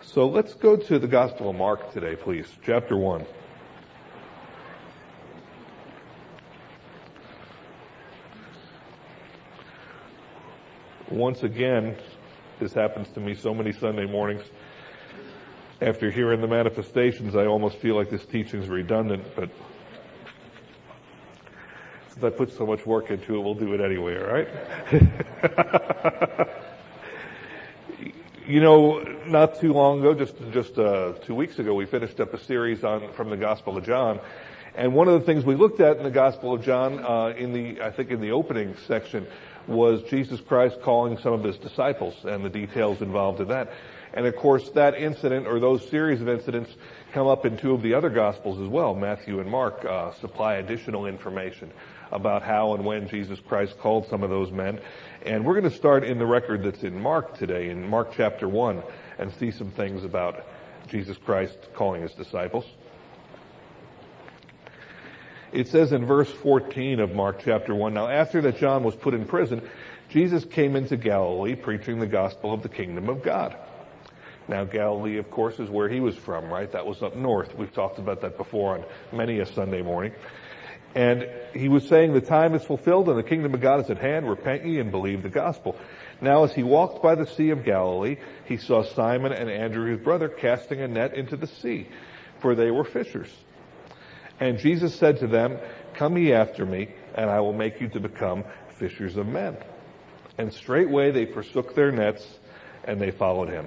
So let's go to the Gospel of Mark today, please. Chapter 1. Once again, this happens to me so many Sunday mornings. After hearing the manifestations, I almost feel like this teaching is redundant, but since I put so much work into it, we'll do it anyway, all right? You know, not too long ago, just 2 weeks ago, we finished up a series from the Gospel of John. And one of the things we looked at in the Gospel of John, in the opening section, was Jesus Christ calling some of his disciples and the details involved in that. And of course, that incident, or those series of incidents, come up in two of the other Gospels as well. Matthew and Mark supply additional information about how and when Jesus Christ called some of those men. And we're going to start in the record that's in Mark today, in Mark chapter 1, and see some things about Jesus Christ calling his disciples. It says in verse 14 of Mark chapter 1, "Now after that John was put in prison, Jesus came into Galilee preaching the gospel of the kingdom of God." Now Galilee, of course, is where he was from, right? That was up north. We've talked about that before on many a Sunday morning. And he was saying, "The time is fulfilled and the kingdom of God is at hand. Repent ye and believe the gospel." Now as he walked by the Sea of Galilee, he saw Simon and Andrew his brother casting a net into the sea, for they were fishers. And Jesus said to them, "Come ye after me, and I will make you to become fishers of men." And straightway they forsook their nets, and they followed him.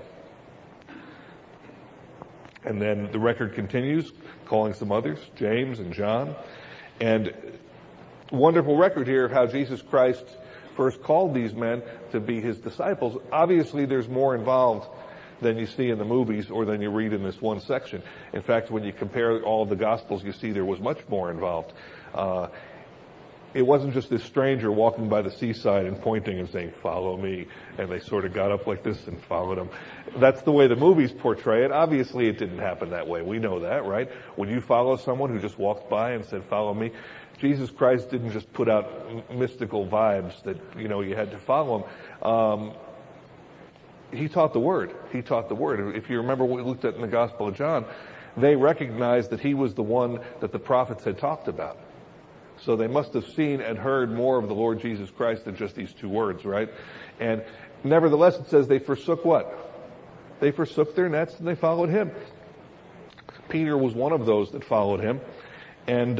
And then the record continues, calling some others, James and John. And wonderful record here of how Jesus Christ first called these men to be his disciples. Obviously, there's more involved than you see in the movies or than you read in this one section. In fact, when you compare all of the Gospels, you see there was much more involved. It wasn't just this stranger walking by the seaside and pointing and saying, "Follow me," and they sort of got up like this and followed him. That's the way the movies portray it. Obviously, it didn't happen that way. We know that, right? Would you follow someone who just walked by and said, "Follow me"? Jesus Christ didn't just put out mystical vibes that, you had to follow him. He taught the Word. He taught the Word. If you remember what we looked at in the Gospel of John, they recognized that he was the one that the prophets had talked about. So they must have seen and heard more of the Lord Jesus Christ than just these two words, right? And nevertheless, it says they forsook what? They forsook their nets and they followed him. Peter was one of those that followed him. And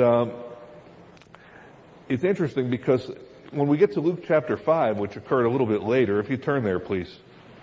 it's interesting because when we get to Luke chapter 5, which occurred a little bit later, if you turn there, please.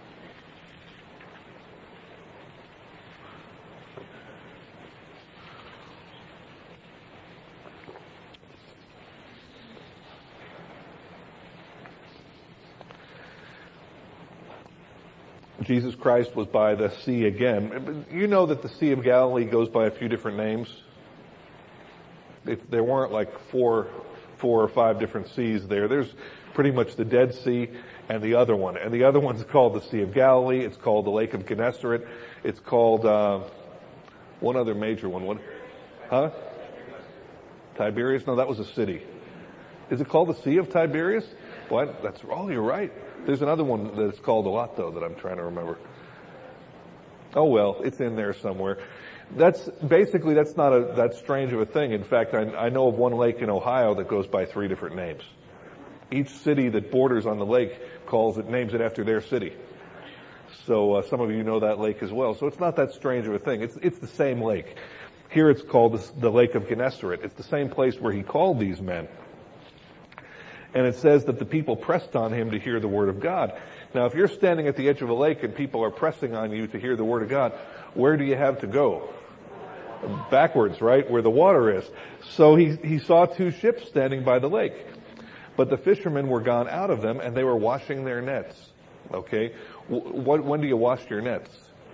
Jesus Christ was by the sea again. You know that the Sea of Galilee goes by a few different names. There weren't like four or five different seas there. There's pretty much the Dead Sea and the other one. And the other one's called the Sea of Galilee. It's called the Lake of Gennesaret. It's called one other major one. What? Huh? Tiberias? No, that was a city. Is it called the Sea of Tiberias? What? You're right. There's another one that's called a lot, though, that I'm trying to remember. Oh, well, it's in there somewhere. That's not that strange of a thing. In fact, I know of one lake in Ohio that goes by 3 different names. Each city that borders on the lake names it after their city. So some of you know that lake as well. So it's not that strange of a thing. It's the same lake. Here it's called the Lake of Gennesaret. It's the same place where he called these men. And it says that the people pressed on him to hear the word of God. Now, if you're standing at the edge of a lake and people are pressing on you to hear the word of God, where do you have to go? Backwards, right? Where the water is. So he saw 2 ships standing by the lake. But the fishermen were gone out of them and they were washing their nets. Okay? When do you wash your nets?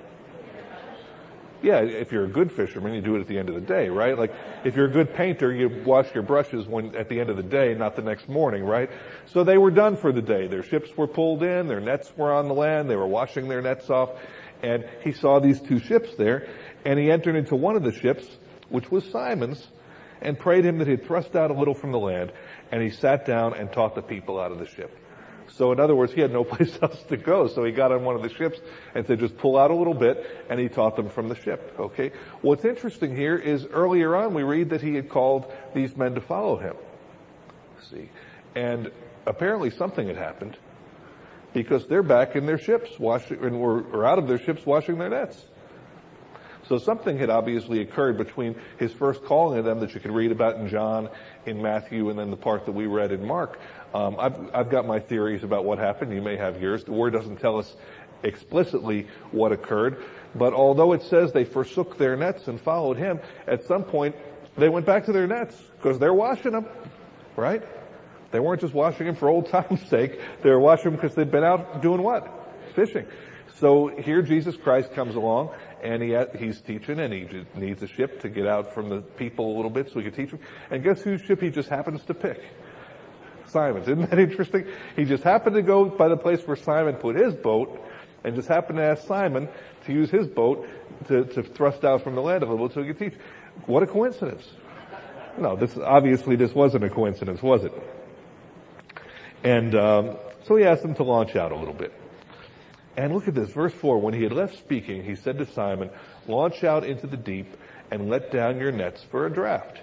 Yeah, if you're a good fisherman, you do it at the end of the day, right? Like, if you're a good painter, you wash your brushes at the end of the day, not the next morning, right? So they were done for the day. Their ships were pulled in, their nets were on the land, they were washing their nets off, and he saw these 2 ships there, and he entered into one of the ships, which was Simon's, and prayed him that he'd thrust out a little from the land, and he sat down and taught the people out of the ship. So in other words, he had no place else to go. So he got on one of the ships and said, just pull out a little bit, and he taught them from the ship. Okay? What's interesting here is earlier on we read that he had called these men to follow him. See? And apparently something had happened, because they're back in their ships or out of their ships washing their nets. So something had obviously occurred between his first calling of them that you can read about in John, in Matthew, and then the part that we read in Mark. I've got my theories about what happened. You may have yours. The Word doesn't tell us explicitly what occurred. But although it says they forsook their nets and followed him, at some point they went back to their nets because they're washing them, right? They weren't just washing them for old time's sake. They were washing them because they'd been out doing what? Fishing. So here Jesus Christ comes along, and he's teaching, and he just needs a ship to get out from the people a little bit so he can teach them. And guess whose ship he just happens to pick? Simon's. Isn't that interesting? He just happened to go by the place where Simon put his boat, and just happened to ask Simon to use his boat to thrust out from the land a little bit so he could teach. What a coincidence. No, this wasn't a coincidence, was it? And so he asked them to launch out a little bit. And look at this, verse 4. When he had left speaking, he said to Simon, launch out into the deep and let down your nets for a draft.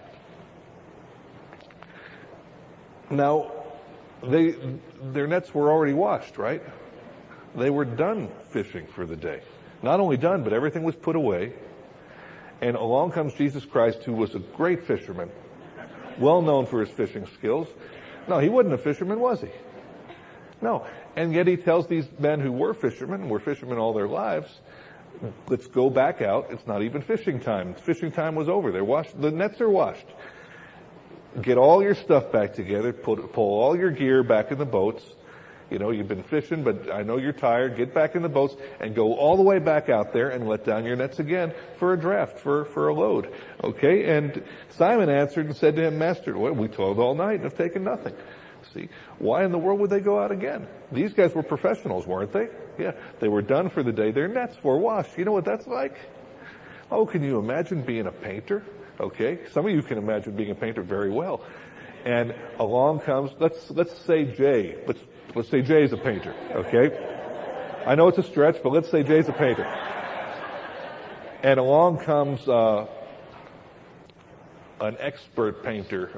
Now, their nets were already washed, right? They were done fishing for the day. Not only done, but everything was put away. And along comes Jesus Christ, who was a great fisherman, well known for his fishing skills. No, he wasn't a fisherman, was he? No. And yet he tells these men who were fishermen all their lives, let's go back out. It's not even fishing time. Fishing time was over. They're washed. The nets are washed. Get all your stuff back together. Pull all your gear back in the boats. You know, you've been fishing, but I know you're tired. Get back in the boats and go all the way back out there and let down your nets again for a draft, for a load. Okay? And Simon answered and said to him, Master, well, we toiled all night and have taken nothing. See, why in the world would they go out again? These guys were professionals, weren't they? Yeah, they were done for the day. Their nets were washed. You know what that's like? Oh, can you imagine being a painter? Okay, some of you can imagine being a painter very well. And along comes, let's say Jay. Let's say Jay's a painter, okay? I know it's a stretch, but let's say Jay's a painter. And along comes an expert painter,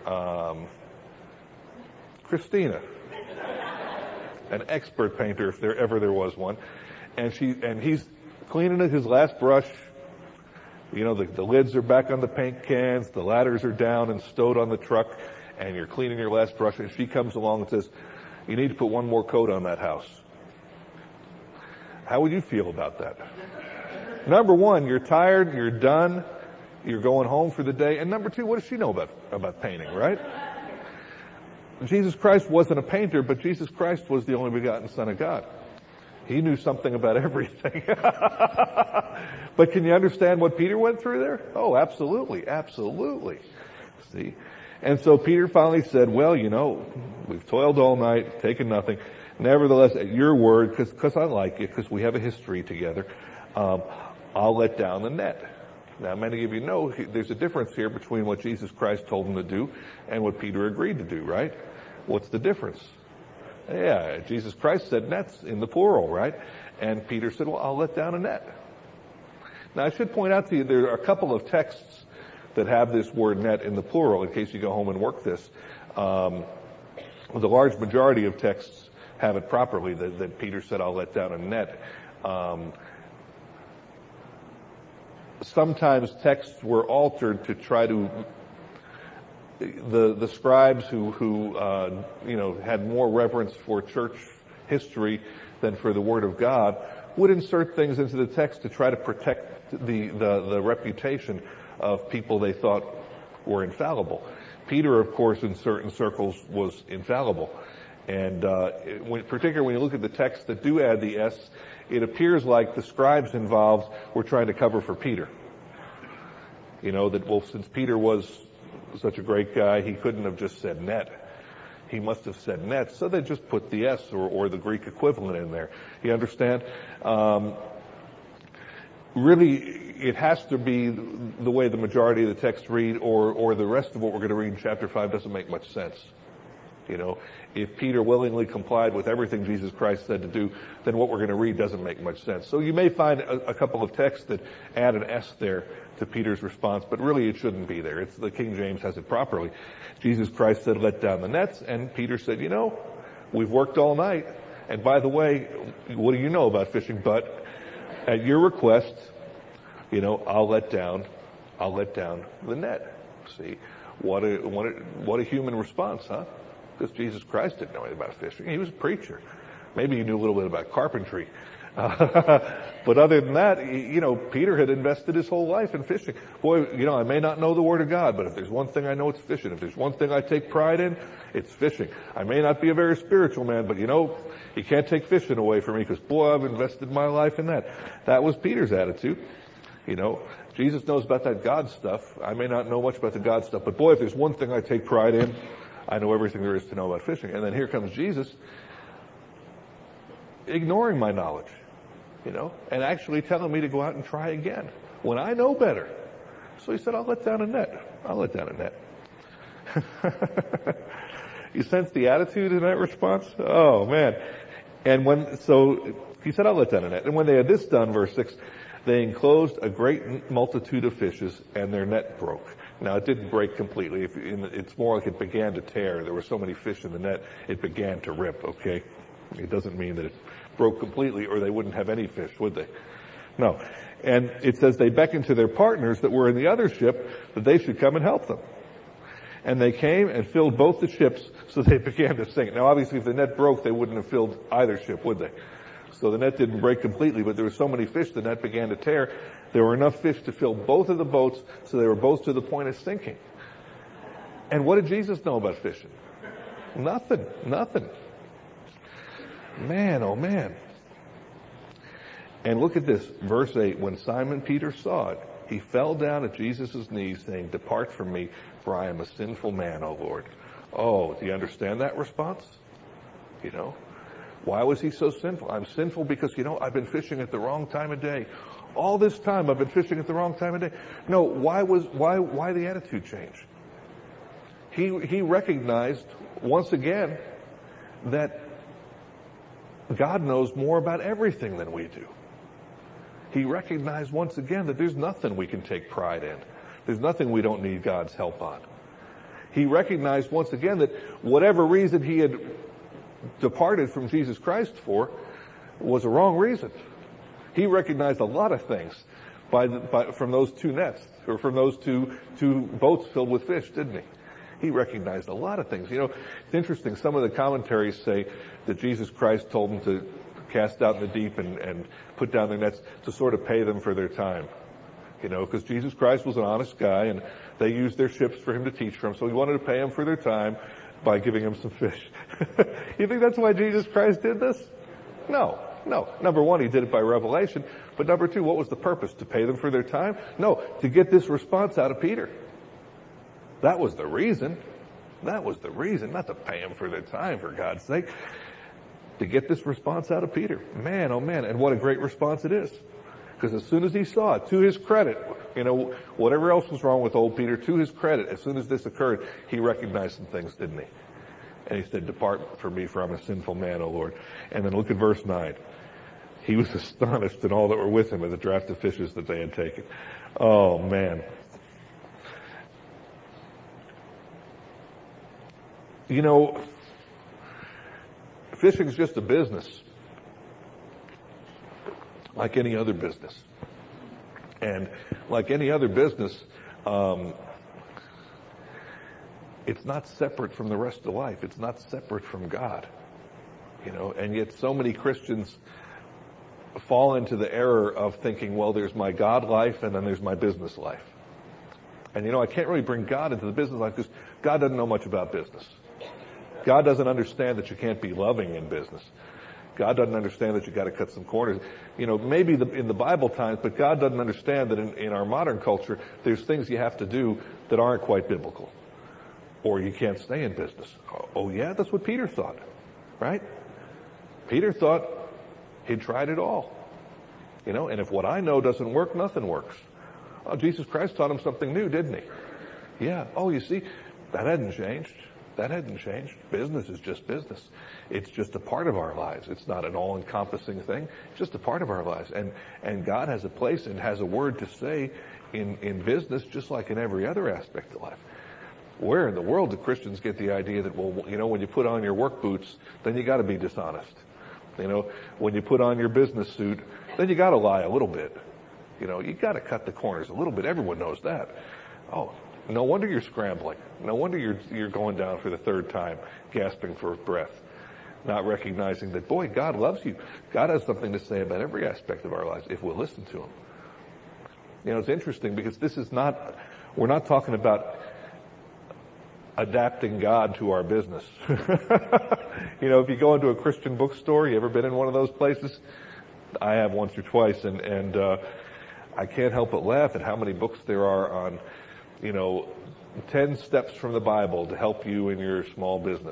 Christina, an expert painter, if there was one, and he's cleaning his last brush. You know, the lids are back on the paint cans, the ladders are down and stowed on the truck, and you're cleaning your last brush, and she comes along and says, you need to put one more coat on that house. How would you feel about that? Number one, you're tired, you're done, you're going home for the day, and number two, what does she know about painting, right? Jesus Christ wasn't a painter, but Jesus Christ was the only begotten Son of God. He knew something about everything. But can you understand what Peter went through there? Oh, absolutely, absolutely. See? And so Peter finally said, well, you know, we've toiled all night, taken nothing. Nevertheless, at your word, because I like you, because we have a history together, I'll let down the net. Now, many of you know there's a difference here between what Jesus Christ told him to do and what Peter agreed to do, right? What's the difference? Yeah, Jesus Christ said nets in the plural, right? And Peter said, well, I'll let down a net. Now, I should point out to you, there are a couple of texts that have this word net in the plural, in case you go home and work this. The large majority of texts have it properly, that Peter said, I'll let down a net. Sometimes texts were altered to try to, the scribes who had more reverence for church history than for the Word of God would insert things into the text to try to protect the reputation of people they thought were infallible. Peter, of course, in certain circles was infallible. And particularly when you look at the texts that do add the S, it appears like the scribes involved were trying to cover for Peter. You know, that, well, since Peter was such a great guy, he couldn't have just said net. He must have said net, so they just put the S or the Greek equivalent in there. You understand? Really, it has to be the way the majority of the texts read, or the rest of what we're going to read in chapter 5 doesn't make much sense. If Peter willingly complied with everything Jesus Christ said to do, then what we're going to read doesn't make much sense. So you may find a couple of texts that add an S there to Peter's response, but really it shouldn't be there. It's the King James has it properly. Jesus Christ said, let down the nets, and Peter said, we've worked all night, and by the way, what do you know about fishing? But at your request, I'll let down the net. See, what a human response, huh? Because Jesus Christ didn't know anything about fishing. He was a preacher. Maybe he knew a little bit about carpentry. But other than that, Peter had invested his whole life in fishing. Boy, I may not know the Word of God, but if there's one thing I know, it's fishing. If there's one thing I take pride in, it's fishing. I may not be a very spiritual man, but you can't take fishing away from me because, boy, I've invested my life in that. That was Peter's attitude. Jesus knows about that God stuff. I may not know much about the God stuff, but boy, if there's one thing I take pride in, I know everything there is to know about fishing. And then here comes Jesus ignoring my knowledge, and actually telling me to go out and try again when I know better. So he said, I'll let down a net. I'll let down a net. You sense the attitude in that response? Oh, man. So he said, I'll let down a net. And when they had this done, verse 6, they enclosed a great multitude of fishes, and their net broke. Now, it didn't break completely. It's more like it began to tear. There were so many fish in the net, it began to rip, okay? It doesn't mean that it broke completely, or they wouldn't have any fish, would they? No. And it says they beckoned to their partners that were in the other ship that they should come and help them. And they came and filled both the ships, so they began to sink. Now, obviously, if the net broke, they wouldn't have filled either ship, would they? So the net didn't break completely, but there were so many fish, the net began to tear. There were enough fish to fill both of the boats, so they were both to the point of sinking. And what did Jesus know about fishing? Nothing. Man, oh man. And look at this, verse 8. When Simon Peter saw it, he fell down at Jesus' knees, saying, depart from me, for I am a sinful man, O Lord. Oh, do you understand that response? Why was he so sinful? I'm sinful because, I've been fishing at the wrong time of day. All this time I've been fishing at the wrong time of day. No, why the attitude change? He recognized once again that God knows more about everything than we do. He recognized once again that there's nothing we can take pride in. There's nothing we don't need God's help on. He recognized once again that whatever reason he had departed from Jesus Christ for was a wrong reason. He recognized a lot of things from those two nets, or from those two boats filled with fish, didn't he? He recognized a lot of things. It's interesting. Some of the commentaries say that Jesus Christ told them to cast out in the deep and put down their nets to sort of pay them for their time. Because Jesus Christ was an honest guy, and they used their ships for him to teach from, so he wanted to pay them for their time by giving them some fish. You think that's why Jesus Christ did this? No. Number one, he did it by revelation. But number two, what was the purpose? To pay them for their time? No, to get this response out of Peter. That was the reason. Not to pay them for their time, for God's sake. To get this response out of Peter. Man, oh man, and what a great response it is. Because as soon as he saw it, to his credit, whatever else was wrong with old Peter, to his credit, as soon as this occurred, he recognized some things, didn't he? And he said, depart from me, for I'm a sinful man, O Lord. And then look at verse 9. He was astonished and all that were with him at the draught of fishes that they had taken. Oh, man. Fishing is just a business, like any other business. And like any other business, it's not separate from the rest of life. It's not separate from God. And yet so many Christians fall into the error of thinking, well, there's my God life and then there's my business life. And I can't really bring God into the business life because God doesn't know much about business. God doesn't understand that you can't be loving in business. God doesn't understand that you got to cut some corners. Maybe in the Bible times, but God doesn't understand that in our modern culture, there's things you have to do that aren't quite biblical. Or you can't stay in business. Oh yeah, that's what Peter thought, right? Peter thought he'd tried it all. And if what I know doesn't work, nothing works. Oh, Jesus Christ taught him something new, didn't he? Yeah. Oh, you see, that hadn't changed. That hadn't changed. Business is just business. It's just a part of our lives. It's not an all-encompassing thing. It's just a part of our lives. And God has a place and has a word to say in business just like in every other aspect of life. Where in the world do Christians get the idea that, well, when you put on your work boots, then you got to be dishonest. When you put on your business suit, then you got to lie a little bit. You got to cut the corners a little bit. Everyone knows that. Oh, no wonder you're scrambling. No wonder you're going down for the third time, gasping for breath, not recognizing that, boy, God loves you. God has something to say about every aspect of our lives if we'll listen to him. It's interesting because we're not talking about adapting God to our business. If you go into a Christian bookstore, you ever been in one of those places? I have once or twice, and I can't help but laugh at how many books there are on 10 steps from the Bible to help you in your small business.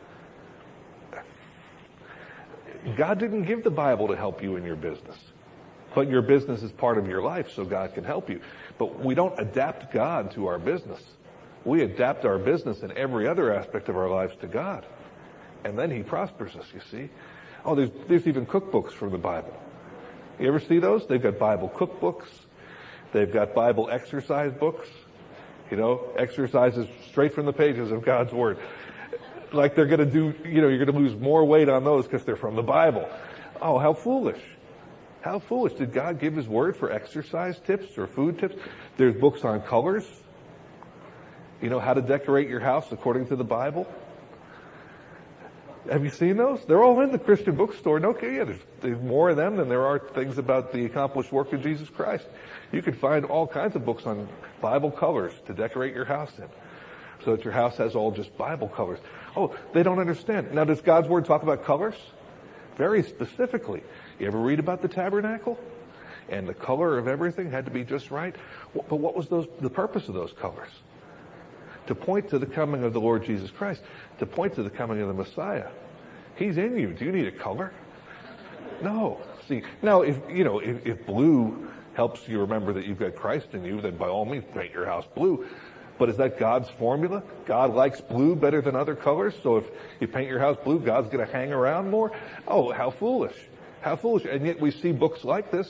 God didn't give the Bible to help you in your business. But your business is part of your life, so God can help you. But we don't adapt God to our business. We adapt our business and every other aspect of our lives to God. And then he prospers us, you see. Oh, there's even cookbooks from the Bible. You ever see those? They've got Bible cookbooks. They've got Bible exercise books. Exercises straight from the pages of God's Word. Like they're going to do, you're going to lose more weight on those because they're from the Bible. Oh, how foolish. How foolish. Did God give his word for exercise tips or food tips? There's books on colors. How to decorate your house according to the Bible. Have you seen those? They're all in the Christian bookstore. No, there's more of them than there are things about the accomplished work of Jesus Christ. You can find all kinds of books on Bible colors to decorate your house in, so that your house has all just Bible colors. Oh, they don't understand. Now, does God's Word talk about colors? Very specifically. You ever read about the tabernacle? And the color of everything had to be just right. But what was the purpose of those colors? To point to the coming of the Lord Jesus Christ. To point to the coming of the Messiah. He's in you. Do you need a color? No. See, now if blue helps you remember that you've got Christ in you, then by all means paint your house blue. But is that God's formula? God likes blue better than other colors, so if you paint your house blue, God's going to hang around more? Oh, how foolish. How foolish. And yet we see books like this.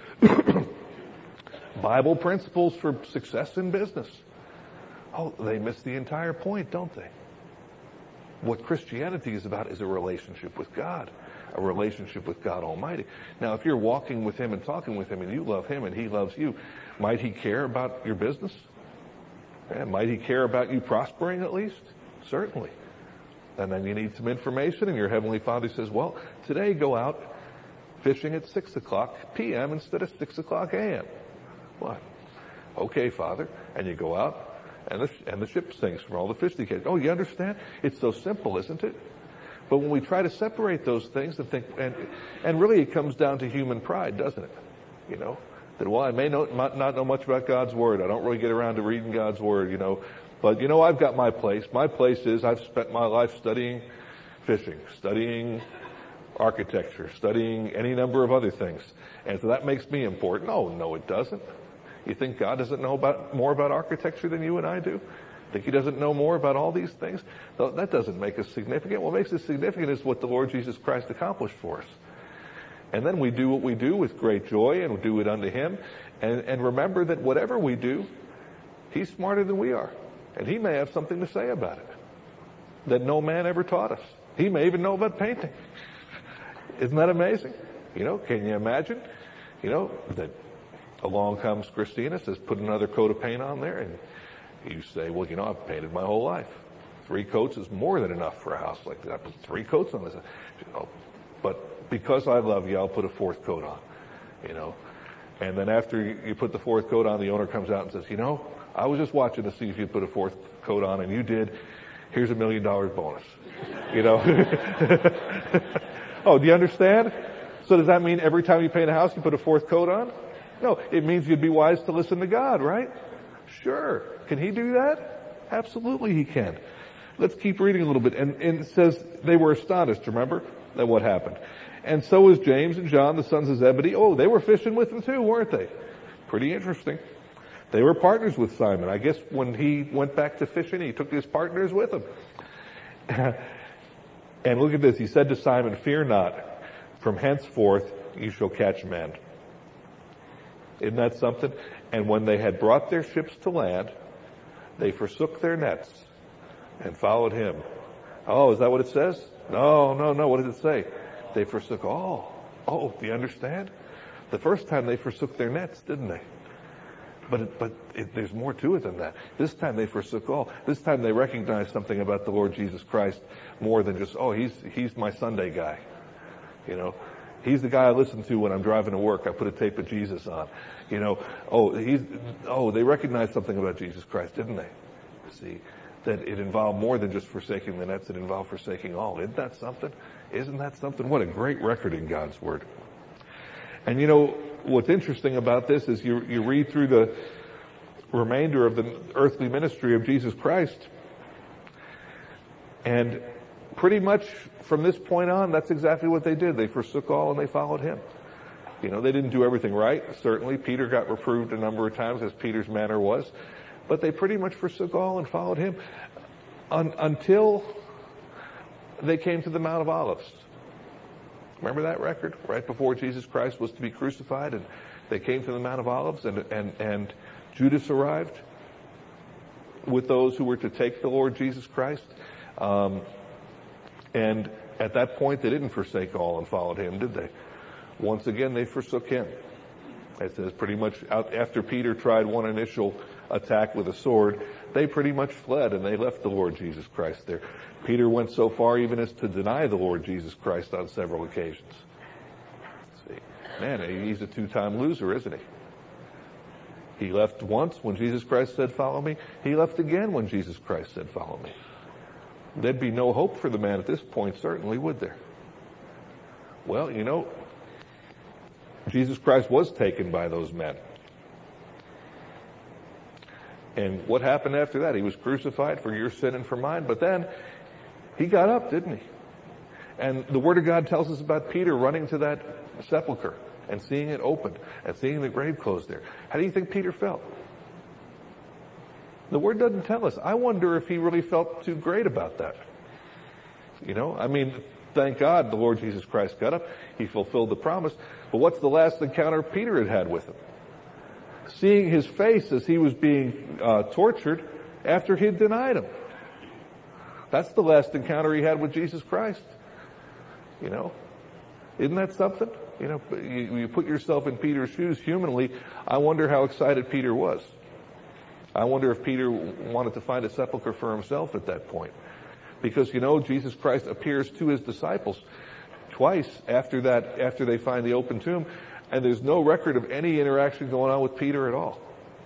Bible principles for success in business. Oh, they miss the entire point, don't they? What Christianity is about is a relationship with God. A relationship with God Almighty. Now, if you're walking with him and talking with him and you love him and he loves you, might he care about your business? And might he care about you prospering at least? Certainly. And then you need some information and your Heavenly Father says, well, today go out fishing at 6 o'clock p.m. instead of 6 o'clock a.m. What? Okay, Father. And you go out and the ship sinks from all the fish they catch. Oh, you understand? It's so simple, isn't it? But when we try to separate those things and think, and really it comes down to human pride, doesn't it? That, well, I may not know much about God's Word. I don't really get around to reading God's Word, But, I've got my place. My place is I've spent my life studying fishing, studying architecture, studying any number of other things. And so that makes me important. Oh, no, it doesn't. You think God doesn't know more about architecture than you and I do? Think he doesn't know more about all these things? That doesn't make us significant. What makes us significant is what the Lord Jesus Christ accomplished for us. And then we do what we do with great joy and we do it unto him. And remember that whatever we do, he's smarter than we are. And he may have something to say about it that no man ever taught us. He may even know about painting. Isn't that amazing? Can you imagine? That along comes Christina, says, put another coat of paint on there. And you say, well, I've painted my whole life. 3 coats is more than enough for a house like that. I put 3 coats on this. But because I love you, I'll put a 4th coat on. And then after you put the 4th coat on, the owner comes out and says, I was just watching to see if you put a 4th coat on, and you did. Here's $1 million bonus. Oh, do you understand? So does that mean every time you paint a house, you put a 4th coat on? No, it means you'd be wise to listen to God, right? Sure. Can he do that? Absolutely he can. Let's keep reading a little bit. And it says they were astonished, remember? At what happened. And so was James and John, the sons of Zebedee. Oh, they were fishing with him too, weren't they? Pretty interesting. They were partners with Simon. I guess when he went back to fishing, he took his partners with him. And look at this. He said to Simon, "Fear not. From henceforth you shall catch men." Isn't that something? And when they had brought their ships to land, they forsook their nets and followed him. Oh, is that what it says? No. What does it say? They forsook all. Oh, do you understand? The first time they forsook their nets, didn't they? But there's more to it than that. This time they forsook all. This time they recognized something about the Lord Jesus Christ more than just, oh, he's my Sunday guy. You know, he's the guy I listen to when I'm driving to work. I put a tape of Jesus on. You know, they recognized something about Jesus Christ, didn't they? See, that it involved more than just forsaking the nets. It involved forsaking all. Isn't that something? Isn't that something? What a great record in God's Word. And you know, what's interesting about this is you read through the remainder of the earthly ministry of Jesus Christ, and pretty much from this point on, that's exactly what they did. They forsook all and they followed him. You know, they didn't do everything right. Certainly, Peter got reproved a number of times, as Peter's manner was, but they pretty much forsook all and followed him until they came to the Mount of Olives. Remember that record? Right before Jesus Christ was to be crucified, and they came to the Mount of Olives, and Judas arrived with those who were to take the Lord Jesus Christ. And at that point, they didn't forsake all and followed him, did they? Once again, they forsook him. It says pretty much after Peter tried one initial attack with a sword, they pretty much fled and they left the Lord Jesus Christ there. Peter went so far even as to deny the Lord Jesus Christ on several occasions. See, man, he's a two-time loser, isn't he? He left once when Jesus Christ said, "Follow me." He left again when Jesus Christ said, "Follow me." There'd be no hope for the man at this point, certainly, would there? Well, you know, Jesus Christ was taken by those men. And what happened after that? He was crucified for your sin and for mine, but then he got up, didn't he? And the Word of God tells us about Peter running to that sepulcher and seeing it opened and seeing the grave closed there. How do you think Peter felt? The Word doesn't tell us. I wonder if he really felt too great about that. You know, I mean, thank God the Lord Jesus Christ got up. He fulfilled the promise. But what's the last encounter Peter had with him? Seeing his face as he was being tortured after he'd denied him. That's the last encounter he had with Jesus Christ. You know, isn't that something? You know, you put yourself in Peter's shoes humanly. I wonder how excited Peter was. I wonder if Peter wanted to find a sepulcher for himself at that point. Because, you know, Jesus Christ appears to his disciples twice after they find the open tomb, and there's no record of any interaction going on with Peter at all.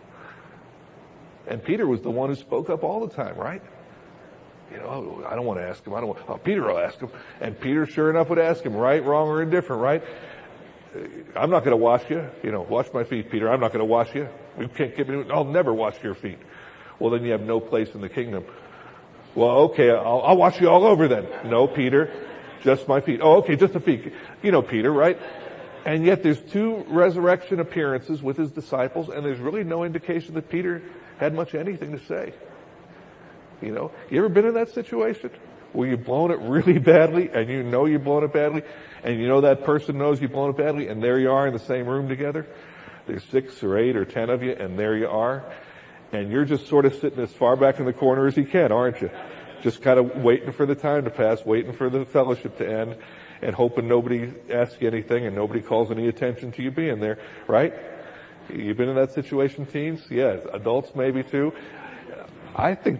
And Peter was the one who spoke up all the time, right? You know, I don't want to ask him. Peter will ask him. And Peter, sure enough, would ask him, right, wrong, or indifferent, right? I'm not going to wash you. You know, wash my feet, Peter. I'm not going to wash you. You can't give me. I'll never wash your feet. Well, then you have no place in the kingdom. Well, okay, I'll wash you all over then. No, Peter, just my feet. Oh, okay, just the feet. You know, Peter, right? And yet there's 2 resurrection appearances with his disciples, and there's really no indication that Peter had much anything to say. You know, you ever been in that situation where you've blown it really badly, and you know you've blown it badly, and you know that person knows you've blown it badly, and there you are in the same room together? There's 6 or 8 or 10 of you, and there you are. And you're just sort of sitting as far back in the corner as you can, aren't you? Just kind of waiting for the time to pass, waiting for the fellowship to end, and hoping nobody asks you anything and nobody calls any attention to you being there, right? You've been in that situation, teens? Yeah, adults maybe too. I think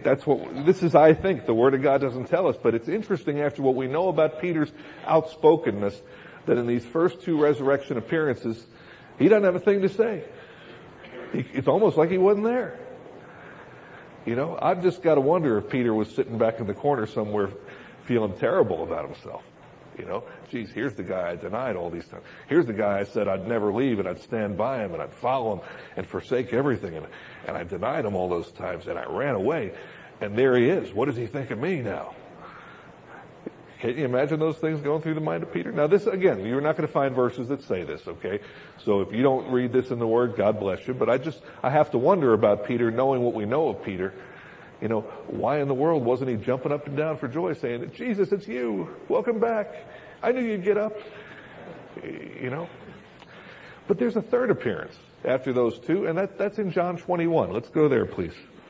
the Word of God doesn't tell us, but it's interesting after what we know about Peter's outspokenness, that in these first 2 resurrection appearances, he doesn't have a thing to say. It's almost like he wasn't there. You know, I've just got to wonder if Peter was sitting back in the corner somewhere feeling terrible about himself. You know, geez, here's the guy I denied all these times. Here's the guy I said I'd never leave and I'd stand by him and I'd follow him and forsake everything. And I denied him all those times and I ran away. And there he is. What does he think of me now? Can you imagine those things going through the mind of Peter? Now this, again, you're not going to find verses that say this, okay? So if you don't read this in the Word, God bless you. But I have to wonder about Peter, knowing what we know of Peter. Why in the world wasn't he jumping up and down for joy saying, Jesus, it's you. Welcome back. I knew you'd get up. But there's a third appearance after those two, and that's in John 21. Let's go there, please.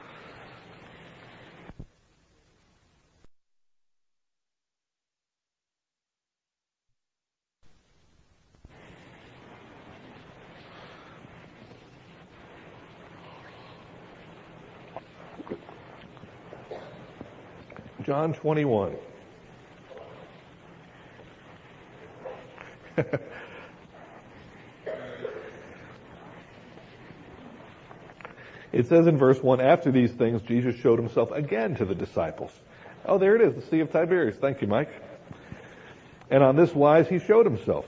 John 21. It says in verse 1, after these things, Jesus showed himself again to the disciples. Oh, there it is, the Sea of Tiberias. Thank you, Mike. And on this wise he showed himself.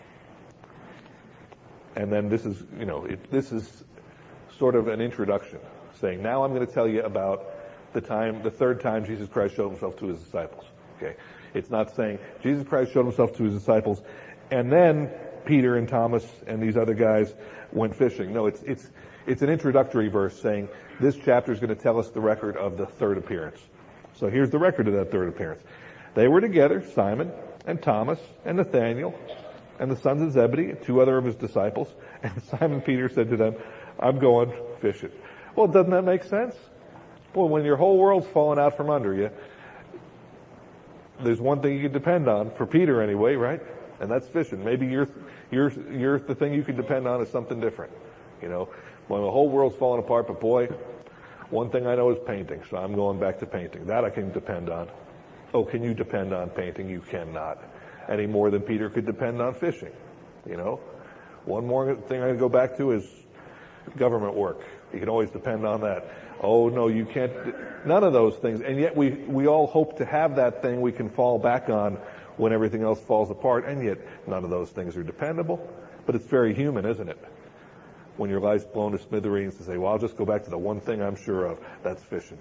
And then this is sort of an introduction, saying, now I'm going to tell you about the third time Jesus Christ showed himself to his disciples. Okay. It's not saying Jesus Christ showed himself to his disciples and then Peter and Thomas and these other guys went fishing. No, it's an introductory verse saying this chapter is going to tell us the record of the third appearance. So here's the record of that third appearance. They were together, Simon and Thomas and Nathanael and the sons of Zebedee and two other of his disciples. And Simon Peter said to them, I'm going fishing. Well, doesn't that make sense? Well, when your whole world's falling out from under you, there's one thing you can depend on, for Peter anyway, right? And that's fishing. Maybe you're the thing you can depend on is something different. When the whole world's falling apart, but boy, one thing I know is painting, so I'm going back to painting. That I can depend on. Oh, can you depend on painting? You cannot. Any more than Peter could depend on fishing. One more thing I go back to is government work. You can always depend on that. Oh, no, you can't. None of those things. And yet we all hope to have that thing we can fall back on when everything else falls apart. And yet none of those things are dependable. But it's very human, isn't it? When your life's blown to smithereens to say, well, I'll just go back to the one thing I'm sure of. That's fishing.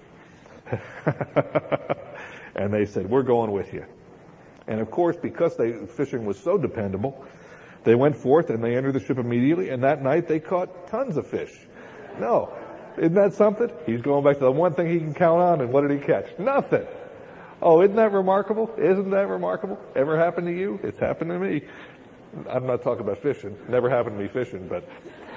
And they said, we're going with you. And of course, because fishing was so dependable, they went forth and they entered the ship immediately. And that night they caught tons of fish. No. Isn't that something? He's going back to the one thing he can count on, and what did he catch? Nothing. Oh, isn't that remarkable? Isn't that remarkable? Ever happened to you? It's happened to me. I'm not talking about fishing. Never happened to me fishing, but...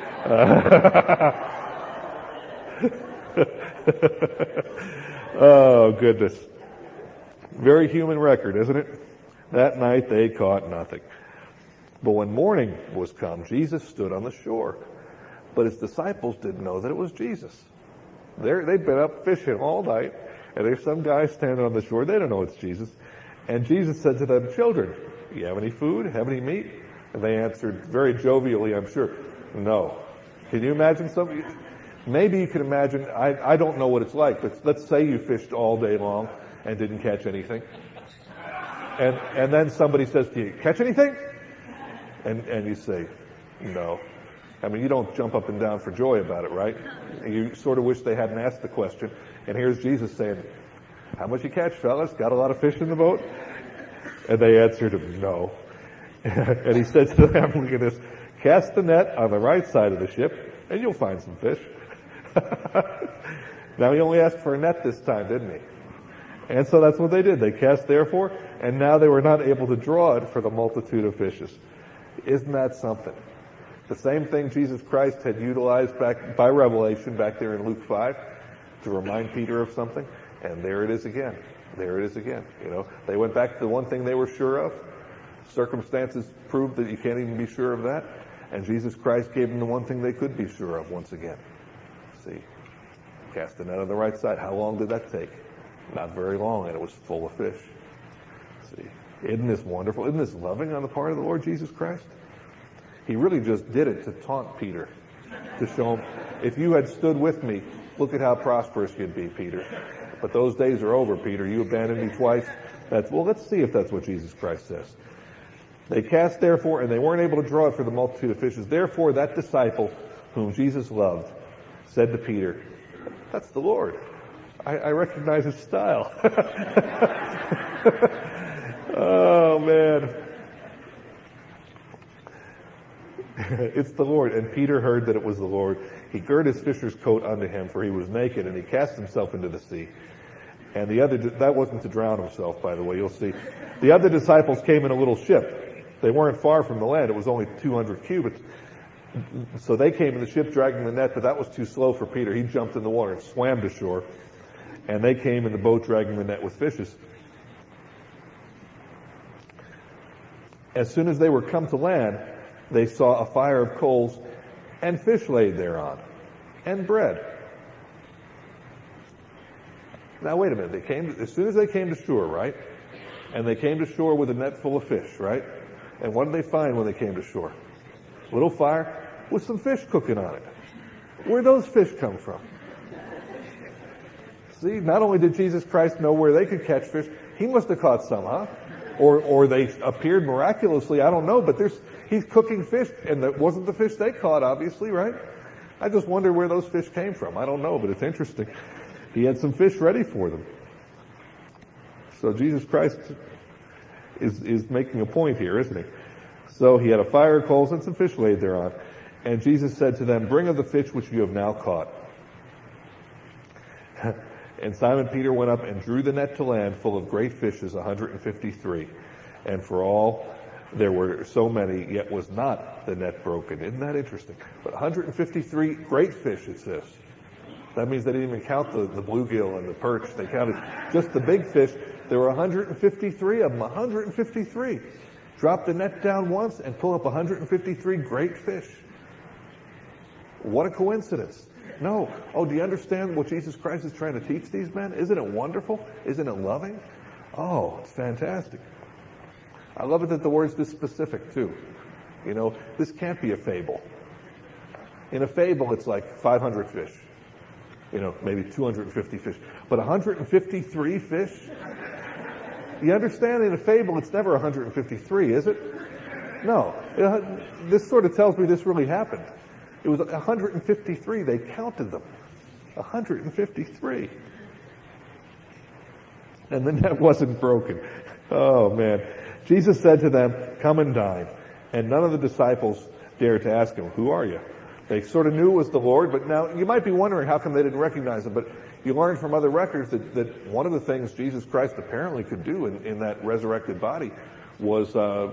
Oh, goodness. Very human record, isn't it? That night they caught nothing. But when morning was come, Jesus stood on the shore. But his disciples didn't know that it was Jesus. They'd been up fishing all night, and there's some guy standing on the shore. They don't know it's Jesus. And Jesus said to them, children, do you have any food? Have any meat? And they answered very jovially, I'm sure, no. Can you imagine something? Maybe you can imagine, I don't know what it's like, but let's say you fished all day long and didn't catch anything. And then somebody says to you, catch anything? And you say, no. I mean, you don't jump up and down for joy about it, right? You sort of wish they hadn't asked the question. And here's Jesus saying, how much you catch, fellas? Got a lot of fish in the boat? And they answered him, no. And he said to them, look at this, cast the net on the right side of the ship, and you'll find some fish. Now he only asked for a net this time, didn't he? And so that's what they did. They cast therefore, and now they were not able to draw it for the multitude of fishes. Isn't that something? The same thing Jesus Christ had utilized back by revelation back there in Luke 5 to remind Peter of something. And there it is again. There it is again. They went back to the one thing they were sure of. Circumstances proved that you can't even be sure of that. And Jesus Christ gave them the one thing they could be sure of once again. See, cast the net on the right side. How long did that take? Not very long, and it was full of fish. See, isn't this wonderful? Isn't this loving on the part of the Lord Jesus Christ? He really just did it to taunt Peter, to show him, if you had stood with me, look at how prosperous you'd be, Peter. But those days are over, Peter. You abandoned me twice. Well, let's see if that's what Jesus Christ says. They cast therefore, and they weren't able to draw it for the multitude of fishes. Therefore, that disciple whom Jesus loved said to Peter, that's the Lord. I recognize his style. Oh, man. It's the Lord. And Peter heard that it was the Lord. He girded his fisher's coat unto him, for he was naked, and he cast himself into the sea. And that wasn't to drown himself, by the way, you'll see. The other disciples came in a little ship. They weren't far from the land. It was only 200 cubits. So they came in the ship dragging the net, but that was too slow for Peter. He jumped in the water and swam to shore. And they came in the boat dragging the net with fishes. As soon as they were come to land, they saw a fire of coals and fish laid thereon, and bread. Now wait a minute. As soon as they came to shore, right? And they came to shore with a net full of fish, right? And what did they find when they came to shore? A little fire with some fish cooking on it. Where'd those fish come from? See, not only did Jesus Christ know where they could catch fish, he must have caught some, huh? Or they appeared miraculously, I don't know, but he's cooking fish, and that wasn't the fish they caught, obviously, right? I just wonder where those fish came from. I don't know, but it's interesting. He had some fish ready for them. So Jesus Christ is making a point here, isn't he? So he had a fire of coals and some fish laid thereon. And Jesus said to them, bring of the fish which you have now caught. And Simon Peter went up and drew the net to land full of great fishes, 153. And for all there were so many, yet was not the net broken. Isn't that interesting? But 153 great fish, it says. That means they didn't even count the bluegill and the perch. They counted just the big fish. There were 153 of them, 153. Drop the net down once and pull up 153 great fish. What a coincidence. No. Oh, do you understand what Jesus Christ is trying to teach these men? Isn't it wonderful? Isn't it loving? Oh, it's fantastic. I love it that the word's this specific, too. You know, this can't be a fable. In a fable, it's like 500 fish. You know, maybe 250 fish. But 153 fish? You understand, in a fable, it's never 153, is it? No. This sort of tells me this really happened. It was 153. They counted them. 153. And the net wasn't broken. Oh, man. Jesus said to them, come and dine. And none of the disciples dared to ask him, who are you? They sort of knew it was the Lord, but now you might be wondering how come they didn't recognize him. But you learn from other records that one of the things Jesus Christ apparently could do in that resurrected body was,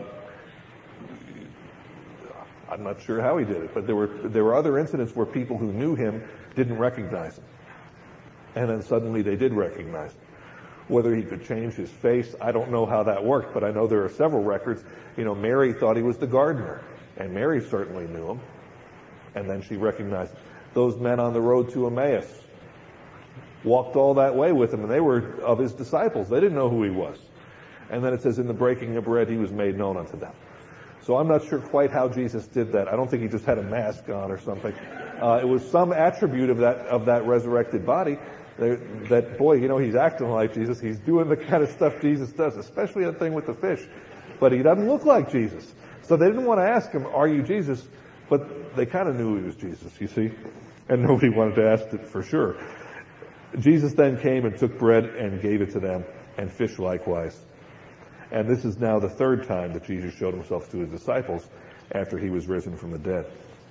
I'm not sure how he did it, but there were other incidents where people who knew him didn't recognize him. And then suddenly they did recognize him. Whether he could change his face, I don't know how that worked, but I know there are several records. You know, Mary thought he was the gardener, and Mary certainly knew him. And then she recognized him. Those men on the road to Emmaus walked all that way with him, and they were of his disciples. They didn't know who he was. And then it says, in the breaking of bread, he was made known unto them. So I'm not sure quite how Jesus did that. I don't think he just had a mask on or something. It was some attribute of that resurrected body that, boy, you know, he's acting like Jesus. He's doing the kind of stuff Jesus does, especially that thing with the fish. But he doesn't look like Jesus. So they didn't want to ask him, are you Jesus? But they kind of knew he was Jesus, you see. And nobody wanted to ask it for sure. Jesus then came and took bread and gave it to them, and fish likewise. And this is now the third time that Jesus showed himself to his disciples after he was risen from the dead.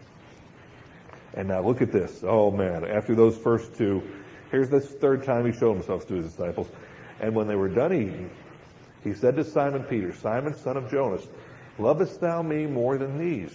And now look at this. Oh man, after those first two, here's this third time he showed himself to his disciples. And when they were done eating, he said to Simon Peter, Simon, son of Jonas, lovest thou me more than these?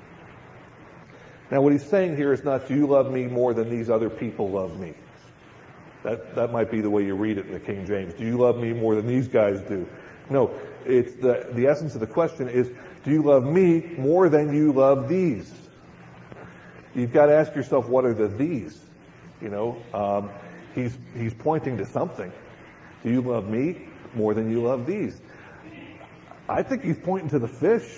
Now what he's saying here is not, do you love me more than these other people love me? That might be the way you read it in the King James. Do you love me more than these guys do? No, it's the essence of the question is, do you love me more than you love these? You've got to ask yourself, what are the these? You know, he's pointing to something. Do you love me more than you love these? I think he's pointing to the fish.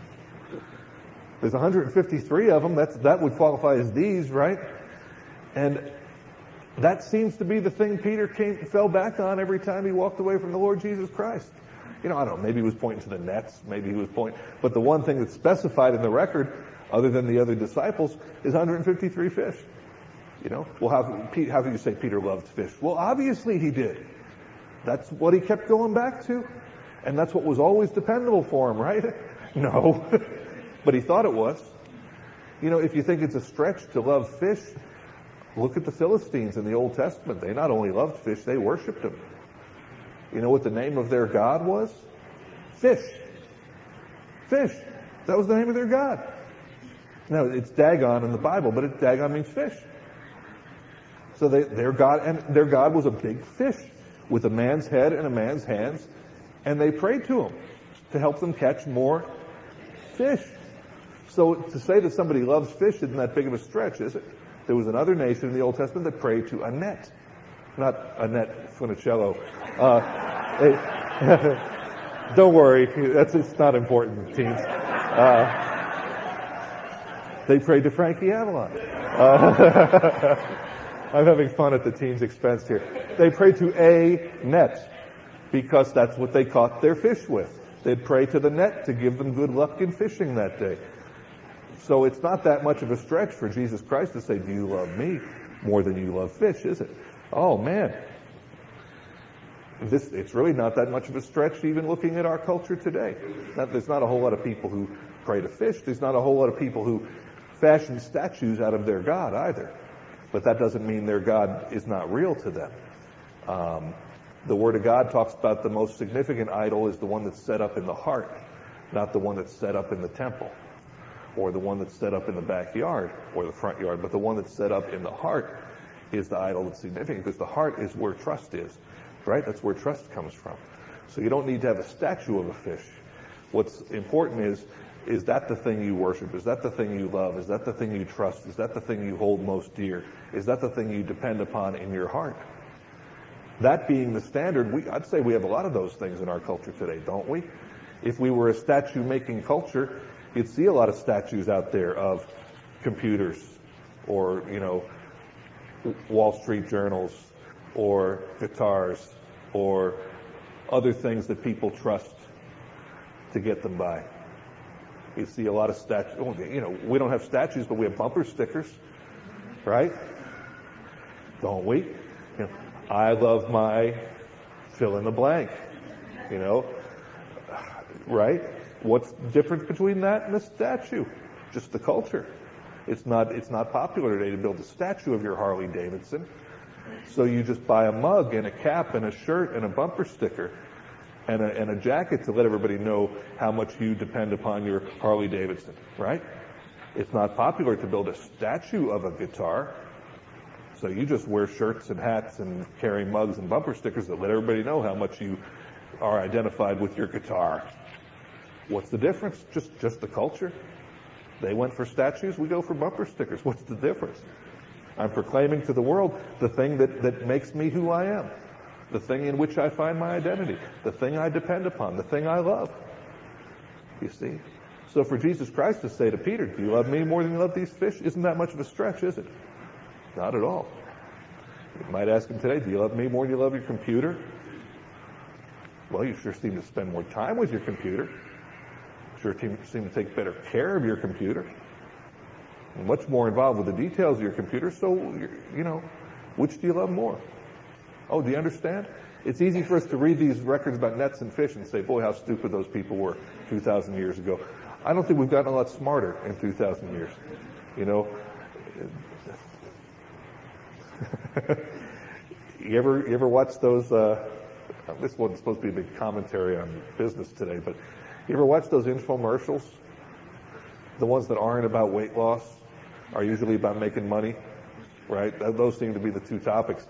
There's 153 of them. That would qualify as these, right? And that seems to be the thing Peter fell back on every time he walked away from the Lord Jesus Christ. You know, I don't know, maybe he was pointing to the nets, maybe he was pointing, but the one thing that's specified in the record, other than the other disciples, is 153 fish. You know, well, how can you say Peter loved fish? Well, obviously he did. That's what he kept going back to. And that's what was always dependable for him, right? No. But he thought it was. If you think it's a stretch to love fish, look at the Philistines in the Old Testament. They not only loved fish, they worshipped them. You know what the name of their god was? Fish. Fish. That was the name of their god. Now, it's Dagon in the Bible, but Dagon means fish. So their god was a big fish with a man's head and a man's hands, and they prayed to him to help them catch more fish. So to say that somebody loves fish isn't that big of a stretch, is it? There was another nation in the Old Testament that prayed to Annette. Not Annette Funicello. Don't worry, it's not important, teens. They prayed to Frankie Avalon. I'm having fun at the teens' expense here. They prayed to a net because that's what they caught their fish with. They'd pray to the net to give them good luck in fishing that day. So it's not that much of a stretch for Jesus Christ to say, do you love me more than you love fish, is it? Oh, man. It's really not that much of a stretch even looking at our culture today. There's not a whole lot of people who pray to fish. There's not a whole lot of people who fashion statues out of their God either. But that doesn't mean their God is not real to them. The Word of God talks about the most significant idol is the one that's set up in the heart, not the one that's set up in the temple, or the one that's set up in the backyard or the front yard. But the one that's set up in the heart is the idol that's significant, because the heart is where trust is, right? That's where trust comes from. So you don't need to have a statue of a fish. What's important is that the thing you worship? Is that the thing you love? Is that the thing you trust? Is that the thing you hold most dear? Is that the thing you depend upon in your heart? That being the standard, I'd say we have a lot of those things in our culture today, don't we? If we were a statue-making culture, you'd see a lot of statues out there of computers or, Wall Street journals or guitars or other things that people trust to get them by. You see a lot of statues. We don't have statues, but we have bumper stickers, right? Don't we? I love my fill in the blank, right? What's the difference between that and a statue? Just the culture. It's not popular today to build a statue of your Harley Davidson. So you just buy a mug and a cap and a shirt and a bumper sticker and a jacket to let everybody know how much you depend upon your Harley Davidson, right? It's not popular to build a statue of a guitar. So you just wear shirts and hats and carry mugs and bumper stickers that let everybody know how much you are identified with your guitar. What's the difference? Just the culture. They went for statues, we go for bumper stickers. What's the difference? I'm proclaiming to the world the thing that makes me who I am, the thing in which I find my identity, the thing I depend upon, the thing I love. You see? So for Jesus Christ to say to Peter, do you love me more than you love these fish? Isn't that much of a stretch, is it? Not at all. You might ask him today, do you love me more than you love your computer? Well, you sure seem to spend more time with your computer. Sure seem to take better care of your computer. And much more involved with the details of your computer. So, which do you love more? Oh, do you understand? It's easy for us to read these records about nets and fish and say, boy, how stupid those people were 2,000 years ago. I don't think we've gotten a lot smarter in 2,000 years. You ever watch those, this wasn't supposed to be a big commentary on business today, but you ever watch those infomercials? The ones that aren't about weight loss are usually about making money, right? Those seem to be the two topics.